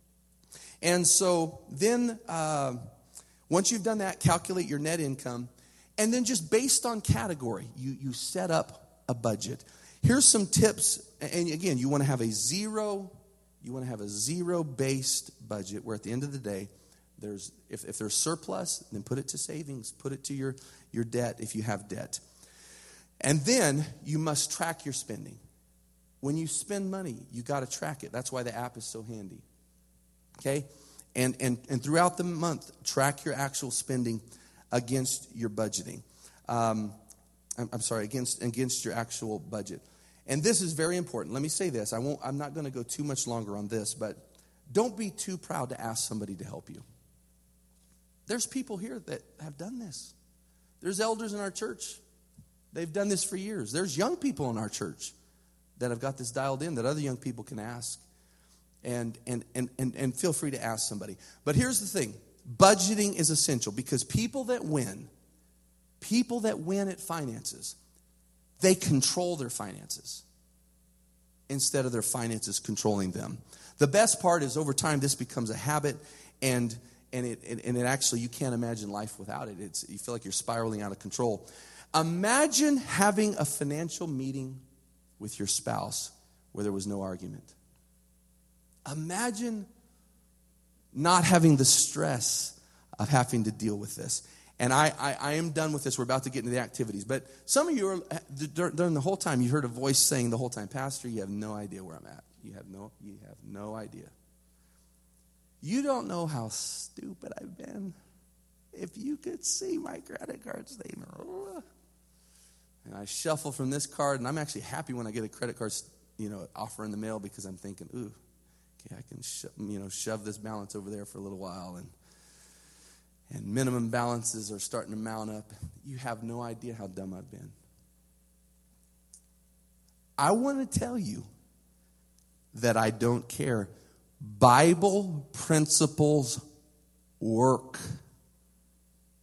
And so then, uh, once you've done that, calculate your net income, and then just based on category, you you set up a budget. Here's some tips, and again, you want to have a zero, you want to have a zero-based budget where at the end of the day, there's if if there's surplus, then put it to savings, put it to your your debt if you have debt. And then you must track your spending. When you spend money, you got to track it. That's why the app is so handy. Okay? And, and, and throughout the month, track your actual spending against your budgeting. Um, I'm, I'm sorry, against, against your actual budget. And this is very important. Let me say this. I won't, I'm not going to go too much longer on this, but don't be too proud to ask somebody to help you. There's people here that have done this. There's elders in our church. They've done this for years. There's young people in our church that have got this dialed in that other young people can ask. And, and, and, and, and feel free to ask somebody. But here's the thing. Budgeting is essential because people that win, people that win at finances, they control their finances instead of their finances controlling them. The best part is over time this becomes a habit, and and it and it actually you can't imagine life without it. It's you feel like you're spiraling out of control. Imagine having a financial meeting with your spouse where there was no argument. Imagine not having the stress of having to deal with this. And I, I, I am done with this. We're about to get into the activities. But some of you, are during the whole time, you heard a voice saying the whole time, Pastor, you have no idea where I'm at. You have no, you have no idea. You don't know how stupid I've been. If you could see my credit card statement. And I shuffle from this card, and I'm actually happy when I get a credit card, you know, offer in the mail because I'm thinking, ooh, okay, I can, sho- you know, shove this balance over there for a little while, and and minimum balances are starting to mount up. You have no idea how dumb I've been. I want to tell you that I don't care. Bible principles work.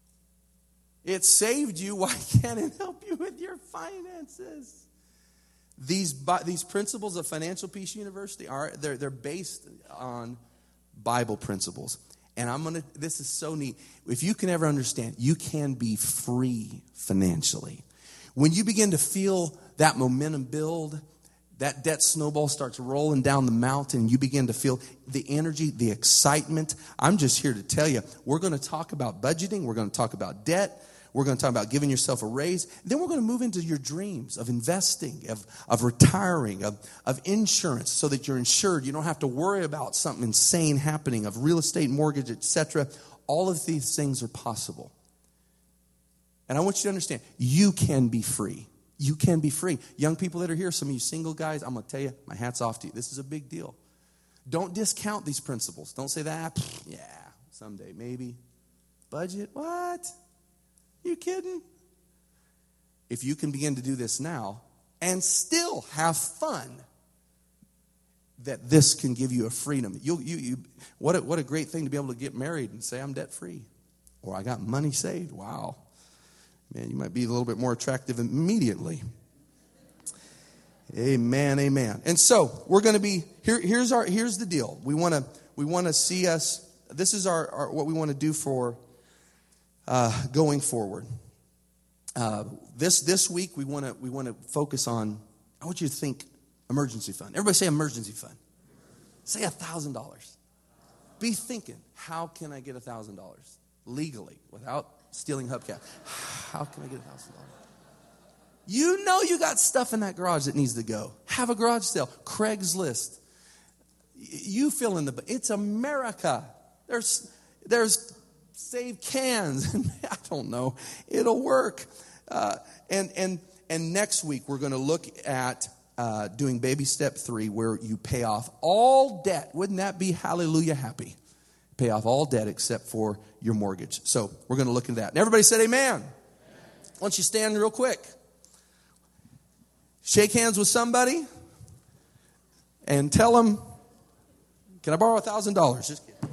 It saved you. Why can't it help you with your finances? These these principles of Financial Peace University are they're they're based on Bible principles. And I'm gonna this is so neat. If you can ever understand, you can be free financially. When you begin to feel that momentum build, that debt snowball starts rolling down the mountain, you begin to feel the energy, the excitement. I'm just here to tell you, we're going to talk about budgeting. We're going to talk about debt. We're going to talk about giving yourself a raise. Then we're going to move into your dreams of investing, of, of retiring, of, of insurance so that you're insured. You don't have to worry about something insane happening, of real estate, mortgage, et cetera. All of these things are possible. And I want you to understand, you can be free. You can be free. Young people that are here, some of you single guys, I'm going to tell you, my hat's off to you. This is a big deal. Don't discount these principles. Don't say that, yeah, someday, maybe. Budget, what? You kidding? If you can begin to do this now and still have fun, that this can give you a freedom. You, you, you. What a, what a great thing to be able to get married and say, I'm debt free. Or I got money saved. Wow. Man, you might be a little bit more attractive immediately. Amen, amen. And so we're going to be here. Here's our. Here's the deal. We want to. We want to see us. This is our, our what we want to do for uh, going forward. Uh, this this week we want to we want to focus on. I want you to think emergency fund. Everybody say emergency fund. Say a thousand dollars. Be thinking, how can I get a thousand dollars legally without stealing hubcap? How can I get a thousand dollars? You know you got stuff in that garage that needs to go. Have a garage sale. Craigslist. You fill in the. It's America. There's there's save cans. I don't know. It'll work. Uh, and and and next week we're going to look at uh, doing baby step three, where you pay off all debt. Wouldn't that be hallelujah happy? Pay off all debt except for your mortgage. So we're going to look into that. And everybody said amen. Amen. Why don't you stand real quick? Shake hands with somebody and tell them, can I borrow a thousand dollars? Just kidding.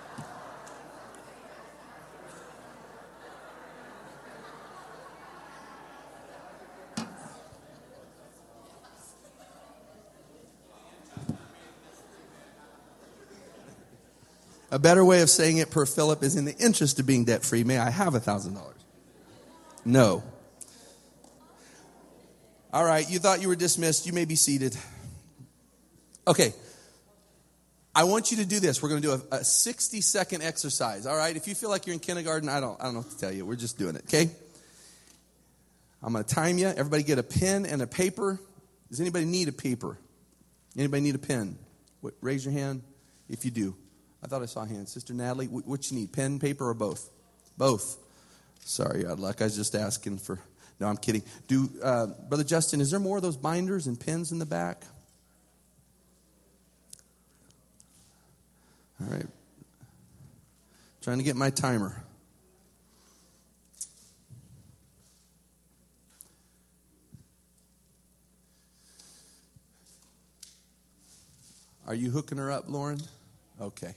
A better way of saying it per Philip is, in the interest of being debt free, may I have a thousand dollars? No. All right, you thought you were dismissed. You may be seated. Okay. I want you to do this. We're going to do a, a sixty second exercise. All right. If you feel like you're in kindergarten, I don't I don't know what to tell you. We're just doing it. Okay. I'm going to time you. Everybody get a pen and a paper. Does anybody need a paper? Anybody need a pen? What, raise your hand if you do. I thought I saw a hand. Sister Natalie, what you need? Pen, paper, or both? Both. Sorry, I'd like I was just asking for. No, I'm kidding. Do uh, Brother Justin, is there more of those binders and pens in the back? All right. Trying to get my timer. Are you hooking her up, Lauren? Okay.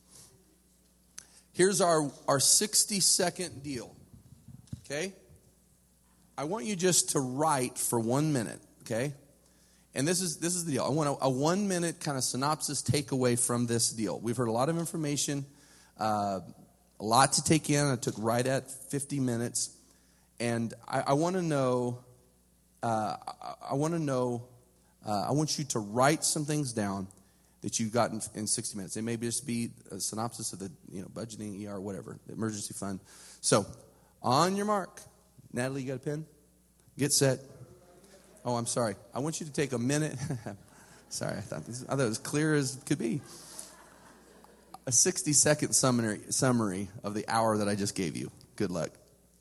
Here's our, our sixty second deal. Okay? I want you just to write for one minute, okay? And this is this is the deal. I want a, a one minute kind of synopsis takeaway from this deal. We've heard a lot of information, uh, a lot to take in. I took right at fifty minutes, and I, I want to know. Uh, I, I want to know. Uh, I want you to write some things down that you got in, in sixty minutes. It may just be a synopsis of the you know budgeting, E R, whatever, the emergency fund. So, on your mark. Natalie, you got a pen? Get set. Oh, I'm sorry. I want you to take a minute. Sorry, I thought, this, I thought it was clear as it could be. A sixty second summary, summary of the hour that I just gave you. Good luck.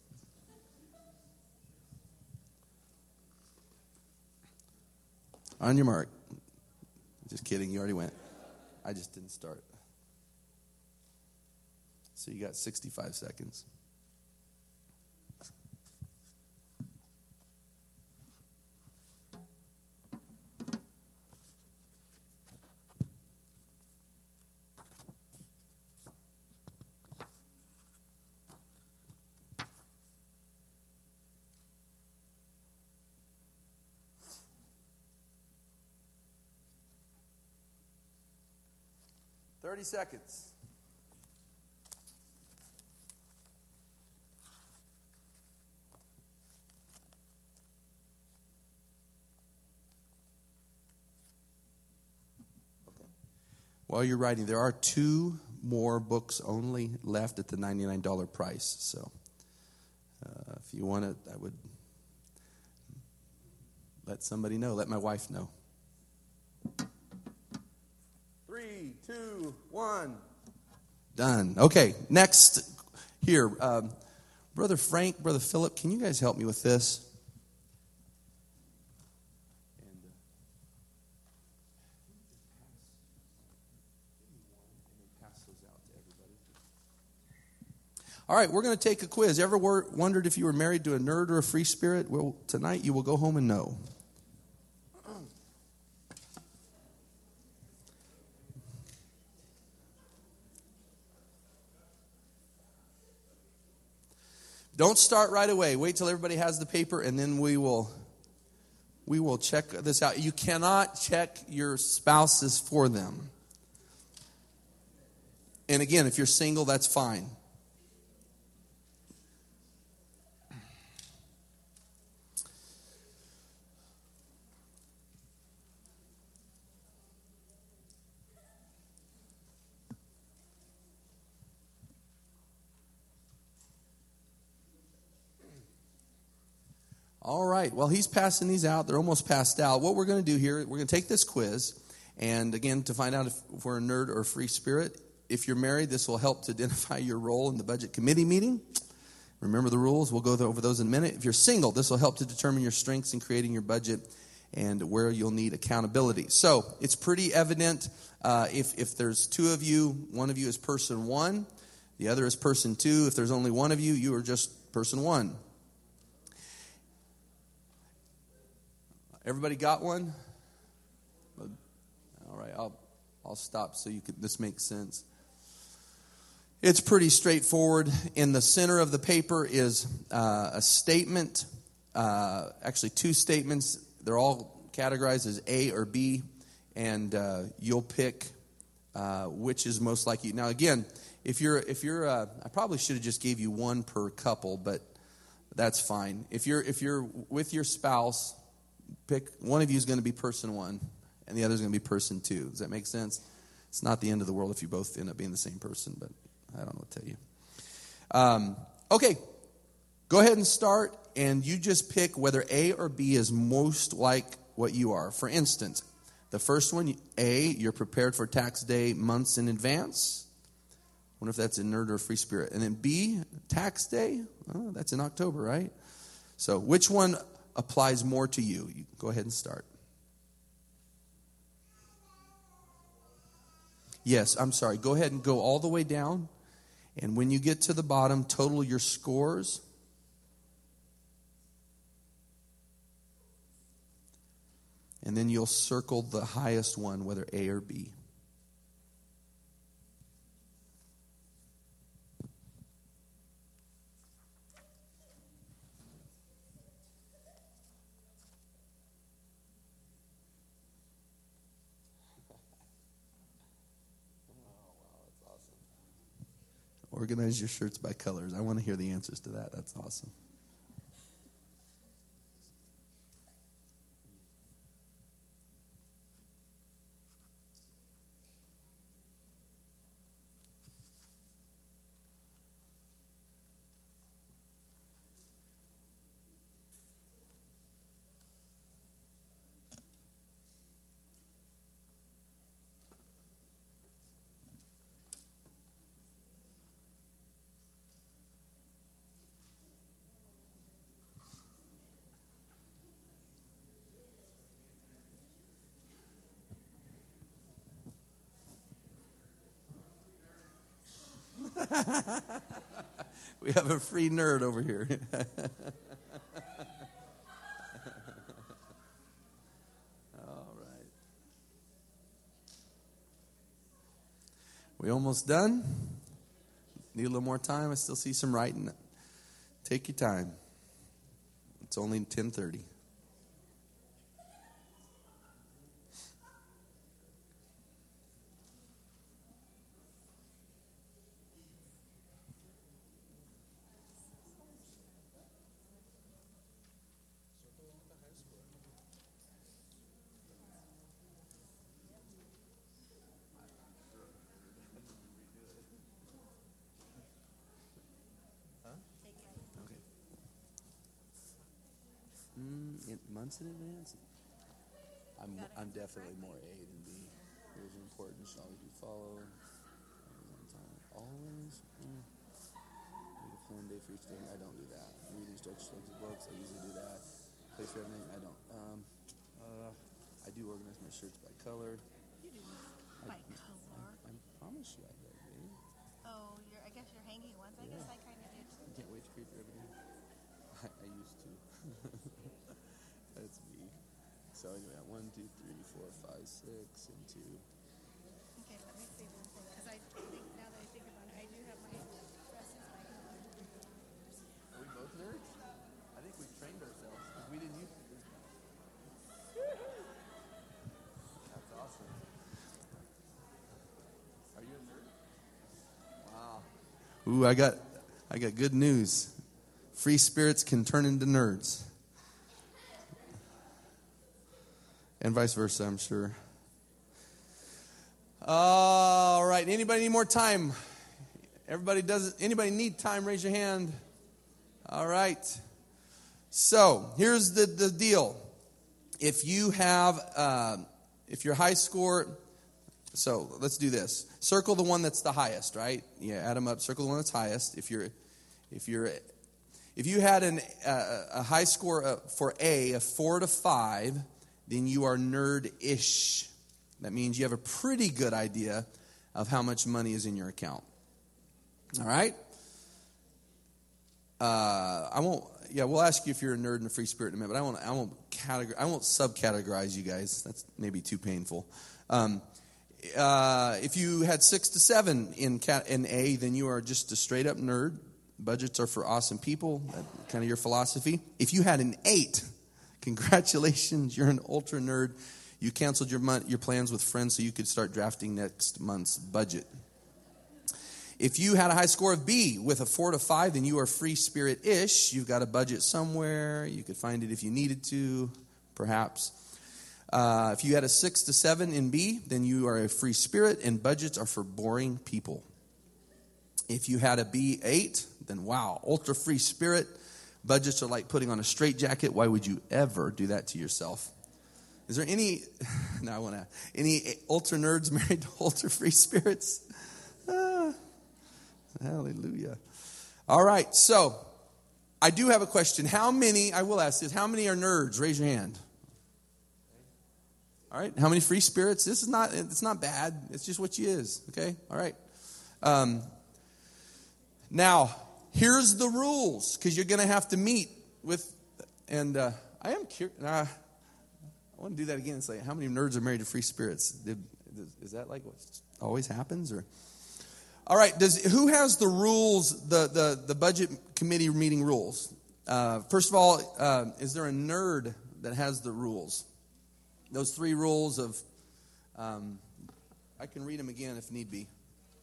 On your mark. Just kidding, you already went. I just didn't start. So you got sixty-five seconds. thirty seconds. Okay. While you're writing, there are two more books only left at the ninety-nine dollars price. So uh, if you want it, I would let somebody know. Let my wife know. Three, two, one. Done. Okay, next here. Um, Brother Frank, Brother Philip, can you guys help me with this? All right, we're going to take a quiz. Ever wondered if you were married to a nerd or a free spirit? Well, tonight you will go home and know. Don't start right away. Wait till everybody has the paper, and then we will we will check this out. You cannot check your spouses for them. And again, if you're single, that's fine. All right. Well, he's passing these out. They're almost passed out. What we're going to do here, we're going to take this quiz. And again, to find out if we're a nerd or a free spirit. If you're married, this will help to identify your role in the budget committee meeting. Remember the rules. We'll go over those in a minute. If you're single, this will help to determine your strengths in creating your budget and where you'll need accountability. So it's pretty evident uh, if, if there's two of you, one of you is person one, the other is person two. If there's only one of you, you are just person one. Everybody got one? All right, I'll I'll stop so you can. This makes sense. It's pretty straightforward. In the center of the paper is uh, a statement. Uh, actually, two statements. They're all categorized as A or B, and uh, you'll pick uh, which is most like you. Now, again, if you're if you're, uh, I probably should have just gave you one per couple, but that's fine. If you're if you're with your spouse. Pick one of you is going to be person one, and the other is going to be person two. Does that make sense? It's not the end of the world if you both end up being the same person, but I don't know what to tell you. Um, okay, go ahead and start, and you just pick whether A or B is most like what you are. For instance, the first one, A, you're prepared for tax day months in advance. I wonder if that's a nerd or a free spirit. And then B, tax day, oh, that's in October, right? So which one applies more to you? You go ahead and start. Yes, I'm sorry. Go ahead and go all the way down. And when you get to the bottom, total your scores. And then you'll circle the highest one, whether A or B. Organize your shirts by colors. I want to hear the answers to that. That's awesome. We have a free nerd over here. All right. We almost done? Need a little more time? I still see some writing. Take your time. It's only ten thirty. months in advance? I'm I'm definitely more A than B. Here's important. Shall we follow? Always. Mm. Need a plan day for each day. I don't do that. Read instructions of books. I usually do that. Place for everything. I don't. Um, uh, I do organize my shirts by color. You do by I, color. I, I promise you I do. Baby. Oh, you're. I guess you're hanging ones. I yeah. guess I kind of do too. I can't wait to create your everything. I, I used to. That's me. So anyway, one, two, three, four, five, six, and two. Okay, let me see one thing. Because I think now that I think about it, I do have my dresses by color. Are we both nerds? I think we've trained ourselves because we didn't use to do that. That's awesome. Are you a nerd? Wow. Ooh, I got, I got good news. Free spirits can turn into nerds. And vice versa, I'm sure. All right. Anybody need more time? Everybody does. Anybody need time? Raise your hand. All right. So here's the, the deal. If you have, uh, if your high score, so let's do this. Circle the one that's the highest, right? Yeah, add them up. Circle the one that's highest. If you're, if you're, if you had an uh, a high score for A, a four to five, then you are nerd-ish. That means you have a pretty good idea of how much money is in your account. All right? Uh, I won't. Yeah, we'll ask you if you're a nerd and a free spirit in a minute, but I won't. I won't categorize. I won't subcategorize you guys. That's maybe too painful. Um, uh, if you had six to seven in cat in A, then you are just a straight up nerd. Budgets are for awesome people. That's kind of your philosophy. If you had an eight, congratulations, you're an ultra nerd. You canceled your mon- your plans with friends so you could start drafting next month's budget. If you had a high score of B with a four to five, then you are free spirit-ish. You've got a budget somewhere. You could find it if you needed to, perhaps. Uh, if you had a six to seven in B, then you are a free spirit, and budgets are for boring people. If you had a B eight, then wow, ultra free spirit. Budgets are like putting on a straitjacket. Why would you ever do that to yourself? Is there any, no, I want to, any ultra nerds married to ultra free spirits? Ah, hallelujah. All right, so I do have a question. How many, I will ask this, how many are nerds? Raise your hand. All right, how many free spirits? This is not, it's not bad. It's just what you is, okay? All right. Um, now, here's the rules, because you're going to have to meet with, and uh, I am curious. Uh, I want to do that again and say, how many nerds are married to free spirits? Did, is that like what always happens? Or all right, does who has the rules, the the, the budget committee meeting rules? Uh, first of all, uh, is there a nerd that has the rules? Those three rules of, um, I can read them again if need be.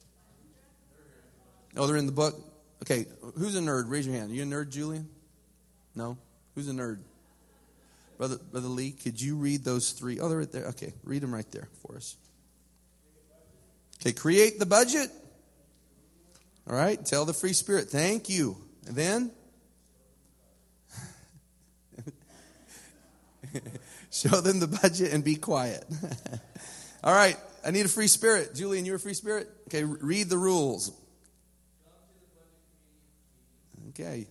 Oh, they're in the book? Okay, who's a nerd? Raise your hand. Are you a nerd, Julian? No? Who's a nerd? Brother, Brother Lee, could you read those three? Oh, they're right there. Okay, read them right there for us. Okay, create the budget. All right, tell the free spirit, thank you. And then? Show them the budget and be quiet. All right, I need a free spirit. Julian, you're a free spirit? Okay, read the rules. Okay.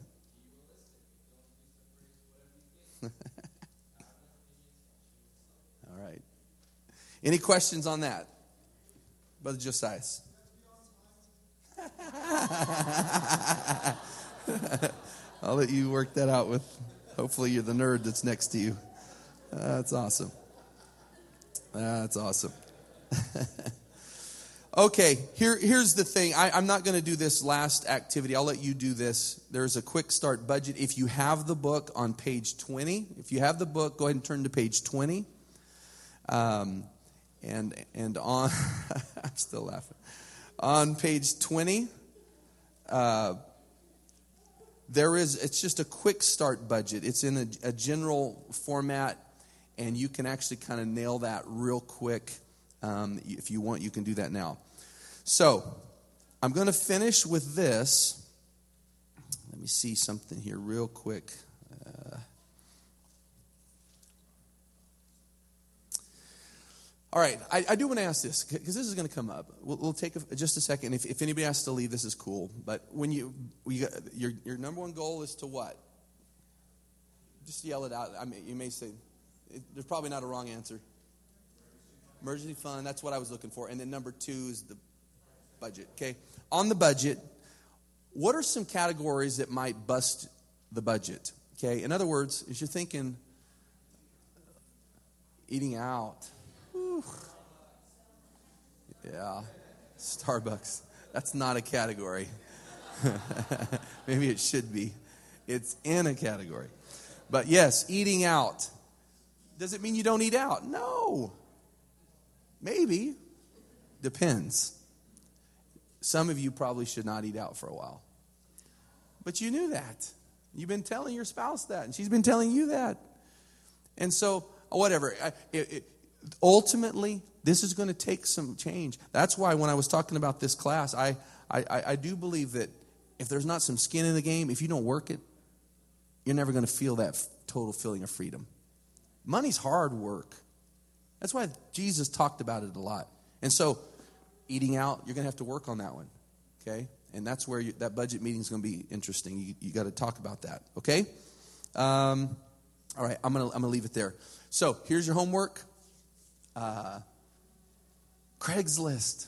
All right. Any questions on that? Brother Josias. I'll let you work that out with, hopefully you're the nerd that's next to you. Uh, that's awesome. Uh, that's awesome. Okay, here, here's the thing. I, I'm not going to do this last activity. I'll let you do this. There's a quick start budget. If you have the book on page twenty, if you have the book, go ahead and turn to page twenty. Um, and and on, I'm still laughing. On page twenty, uh, there is, it's just a quick start budget. It's in a, a general format, and you can actually kind of nail that real quick. Um, if you want, you can do that now. So, I'm going to finish with this. Let me see something here real quick. Uh, All right, I, I do want to ask this, because this is going to come up. We'll, we'll take a, just a second. If, if anybody has to leave, this is cool. But when you, we got, your your number one goal is to what? Just yell it out. I mean, you may say, it, there's probably not a wrong answer. Emergency fund, that's what I was looking for. And then number two is the budget, okay? On the budget, what are some categories that might bust the budget? Okay, in other words, if you're thinking eating out, whew, yeah, Starbucks, that's not a category. Maybe it should be. It's in a category. But yes, eating out. Does it mean you don't eat out? No. Maybe. Depends. Some of you probably should not eat out for a while. But you knew that. You've been telling your spouse that, and she's been telling you that. And so, whatever. It, it, ultimately, this is going to take some change. That's why when I was talking about this class, I, I, I do believe that if there's not some skin in the game, if you don't work it, you're never going to feel that total feeling of freedom. Money's hard work. That's why Jesus talked about it a lot. And so, eating out, you're going to have to work on that one. Okay? And that's where you, that budget meeting is going to be interesting. You, you got to talk about that. Okay? Um, all right, I'm going to I'm going to leave it there. So, here's your homework. Uh, Craigslist.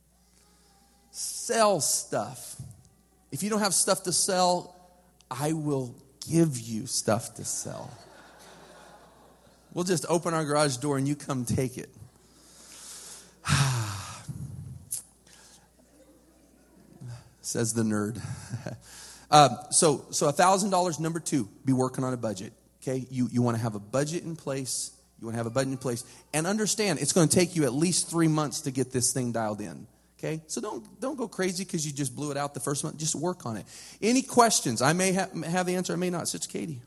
Sell stuff. If you don't have stuff to sell, I will give you stuff to sell. We'll just open our garage door and you come take it. Says the nerd. um, so, so one thousand dollars, number two, be working on a budget. Okay, you, you want to have a budget in place. You want to have a budget in place. And understand, it's going to take you at least three months to get this thing dialed in. Okay, so don't don't go crazy because you just blew it out the first month. Just work on it. Any questions? I may ha- have the answer, I may not. Such Katie.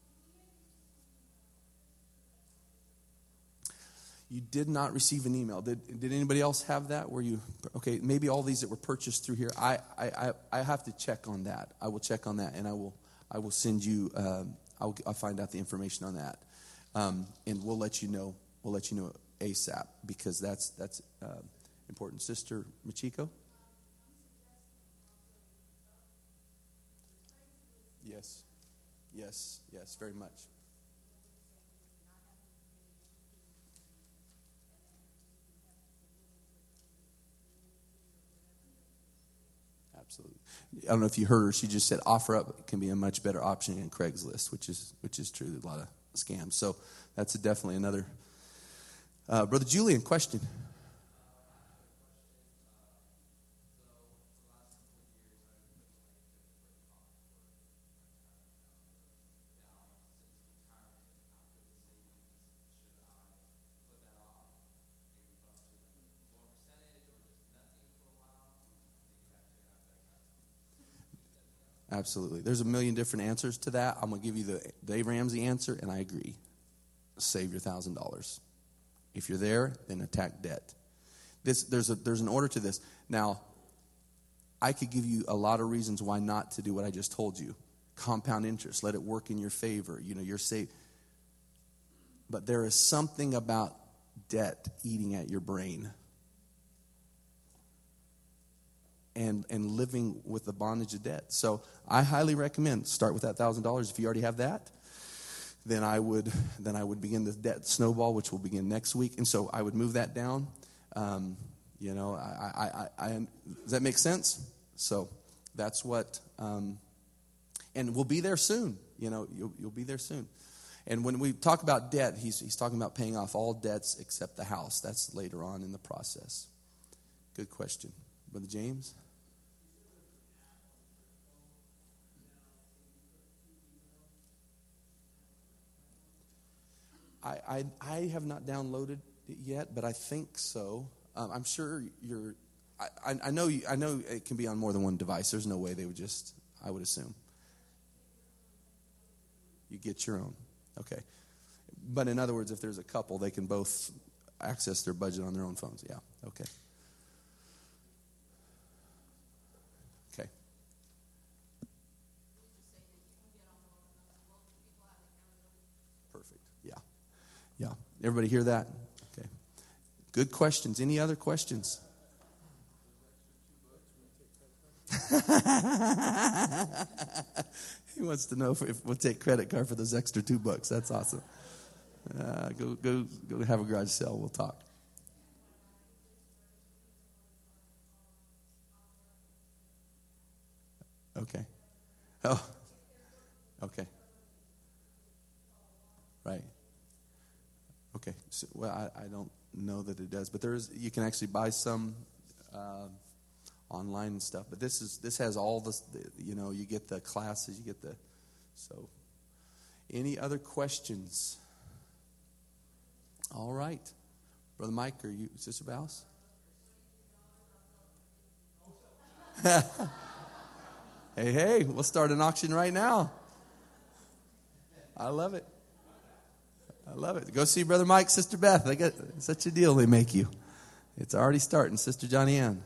You did not receive an email. Did did anybody else have that? Were you okay? Maybe all these that were purchased through here. I I, I have to check on that. I will check on that, and I will I will send you. Um, I'll I'll find out the information on that, um, and we'll let you know. We'll let you know ASAP because that's that's uh, important. Sister Machiko. Yes, yes, yes, very much. Absolutely. I don't know if you heard her. She just said OfferUp can be a much better option than Craigslist, which is which is true. There's a lot of scams. So that's a definitely another. Uh, Brother Julian, question. Absolutely. There's a million different answers to that. I'm going to give you the Dave Ramsey answer, and I agree. Save your one thousand dollars. If you're there, then attack debt. This, there's, a, there's an order to this. Now, I could give you a lot of reasons why not to do what I just told you. Compound interest. Let it work in your favor. You know, you're safe. But there is something about debt eating at your brain. And, and living with the bondage of debt. So I highly recommend start with that one thousand dollars. If you already have that, then I would then I would begin the debt snowball, which will begin next week. And so I would move that down. Um, you know, I, I, I, I, does that make sense? So that's what, um, and we'll be there soon. You know, you'll, you'll be there soon. And when we talk about debt, he's he's talking about paying off all debts except the house. That's later on in the process. Good question, Brother James. I, I, I have not downloaded it yet, but I think so. Um, I'm sure you're. I, I, I know you, I know it can be on more than one device. There's no way they would just. I would assume. You get your own, okay. But in other words, if there's a couple, they can both access their budget on their own phones. Yeah, okay. Okay. Perfect. Yeah. Yeah. Everybody hear that? Okay. Good questions. Any other questions? He wants to know if, if we'll take credit card for those extra two bucks. That's awesome. Uh, go, go, go have a garage sale. We'll talk. Okay. Oh. Okay. Right. Okay. So, well, I, I don't know that it does, but there is. You can actually buy some uh, online and stuff. But this is this has all this. You know, you get the classes. You get the. So, any other questions? All right, Brother Mike, or you, Sister Vallis? Hey, hey, we'll start an auction right now. I love it. I love it. Go see Brother Mike, Sister Beth. They got such a deal they make you. It's already starting, Sister Johnny Ann.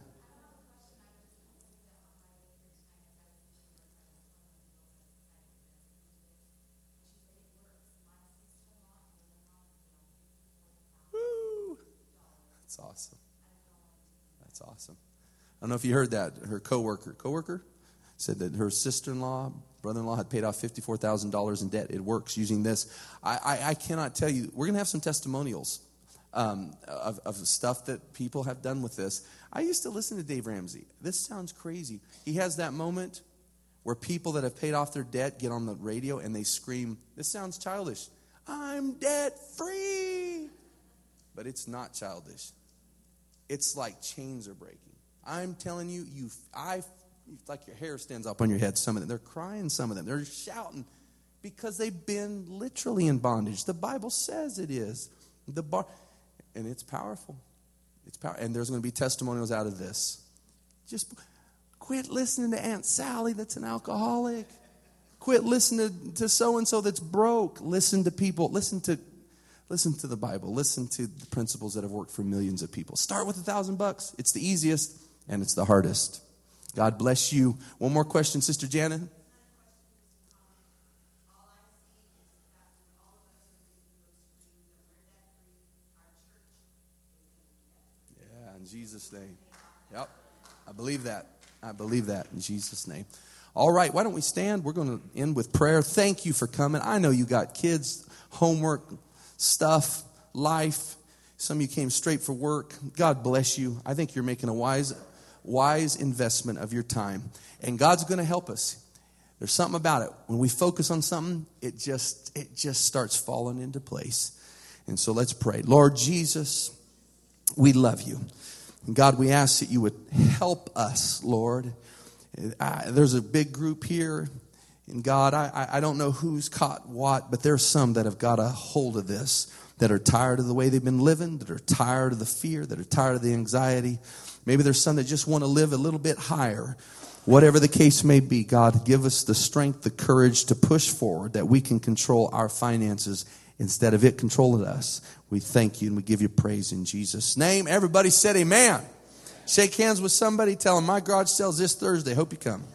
Woo! That's awesome. That's awesome. I don't know if you heard that. Her coworker, coworker said that her sister-in-law, brother-in-law had paid off fifty-four thousand dollars in debt. It works using this. I, I, I cannot tell you. We're going to have some testimonials um, of, of stuff that people have done with this. I used to listen to Dave Ramsey. This sounds crazy. He has that moment where people that have paid off their debt get on the radio and they scream, this sounds childish, I'm debt-free. But it's not childish. It's like chains are breaking. I'm telling you, you, I like your hair stands up on your head, some of them. They're crying, some of them. They're shouting because they've been literally in bondage. The Bible says it is. The bar, and it's powerful. It's power, and there's going to be testimonials out of this. Just quit listening to Aunt Sally that's an alcoholic. Quit listening to, to so-and-so that's broke. Listen to people. Listen to listen to the Bible. Listen to the principles that have worked for millions of people. Start with a thousand bucks. It's the easiest and it's the hardest. God bless you. One more question, Sister Janet. Yeah, in Jesus' name. Yep, I believe that. I believe that in Jesus' name. All right, why don't we stand? We're going to end with prayer. Thank you for coming. I know you got kids, homework, stuff, life. Some of you came straight for work. God bless you. I think you're making a wise wise investment of your time. And God's going to help us. There's something about it. When we focus on something, it just it just starts falling into place. And so let's pray. Lord Jesus, we love you. And God, we ask that you would help us, Lord. I, there's a big group here. And God, I, I don't know who's caught what, but there's some that have got a hold of this, that are tired of the way they've been living, that are tired of the fear, that are tired of the anxiety. Maybe there's some that just want to live a little bit higher. Whatever the case may be, God, give us the strength, the courage to push forward, that we can control our finances instead of it controlling us. We thank you and we give you praise in Jesus' name. Everybody said amen. Shake hands with somebody. Tell them my garage sale's this Thursday. Hope you come.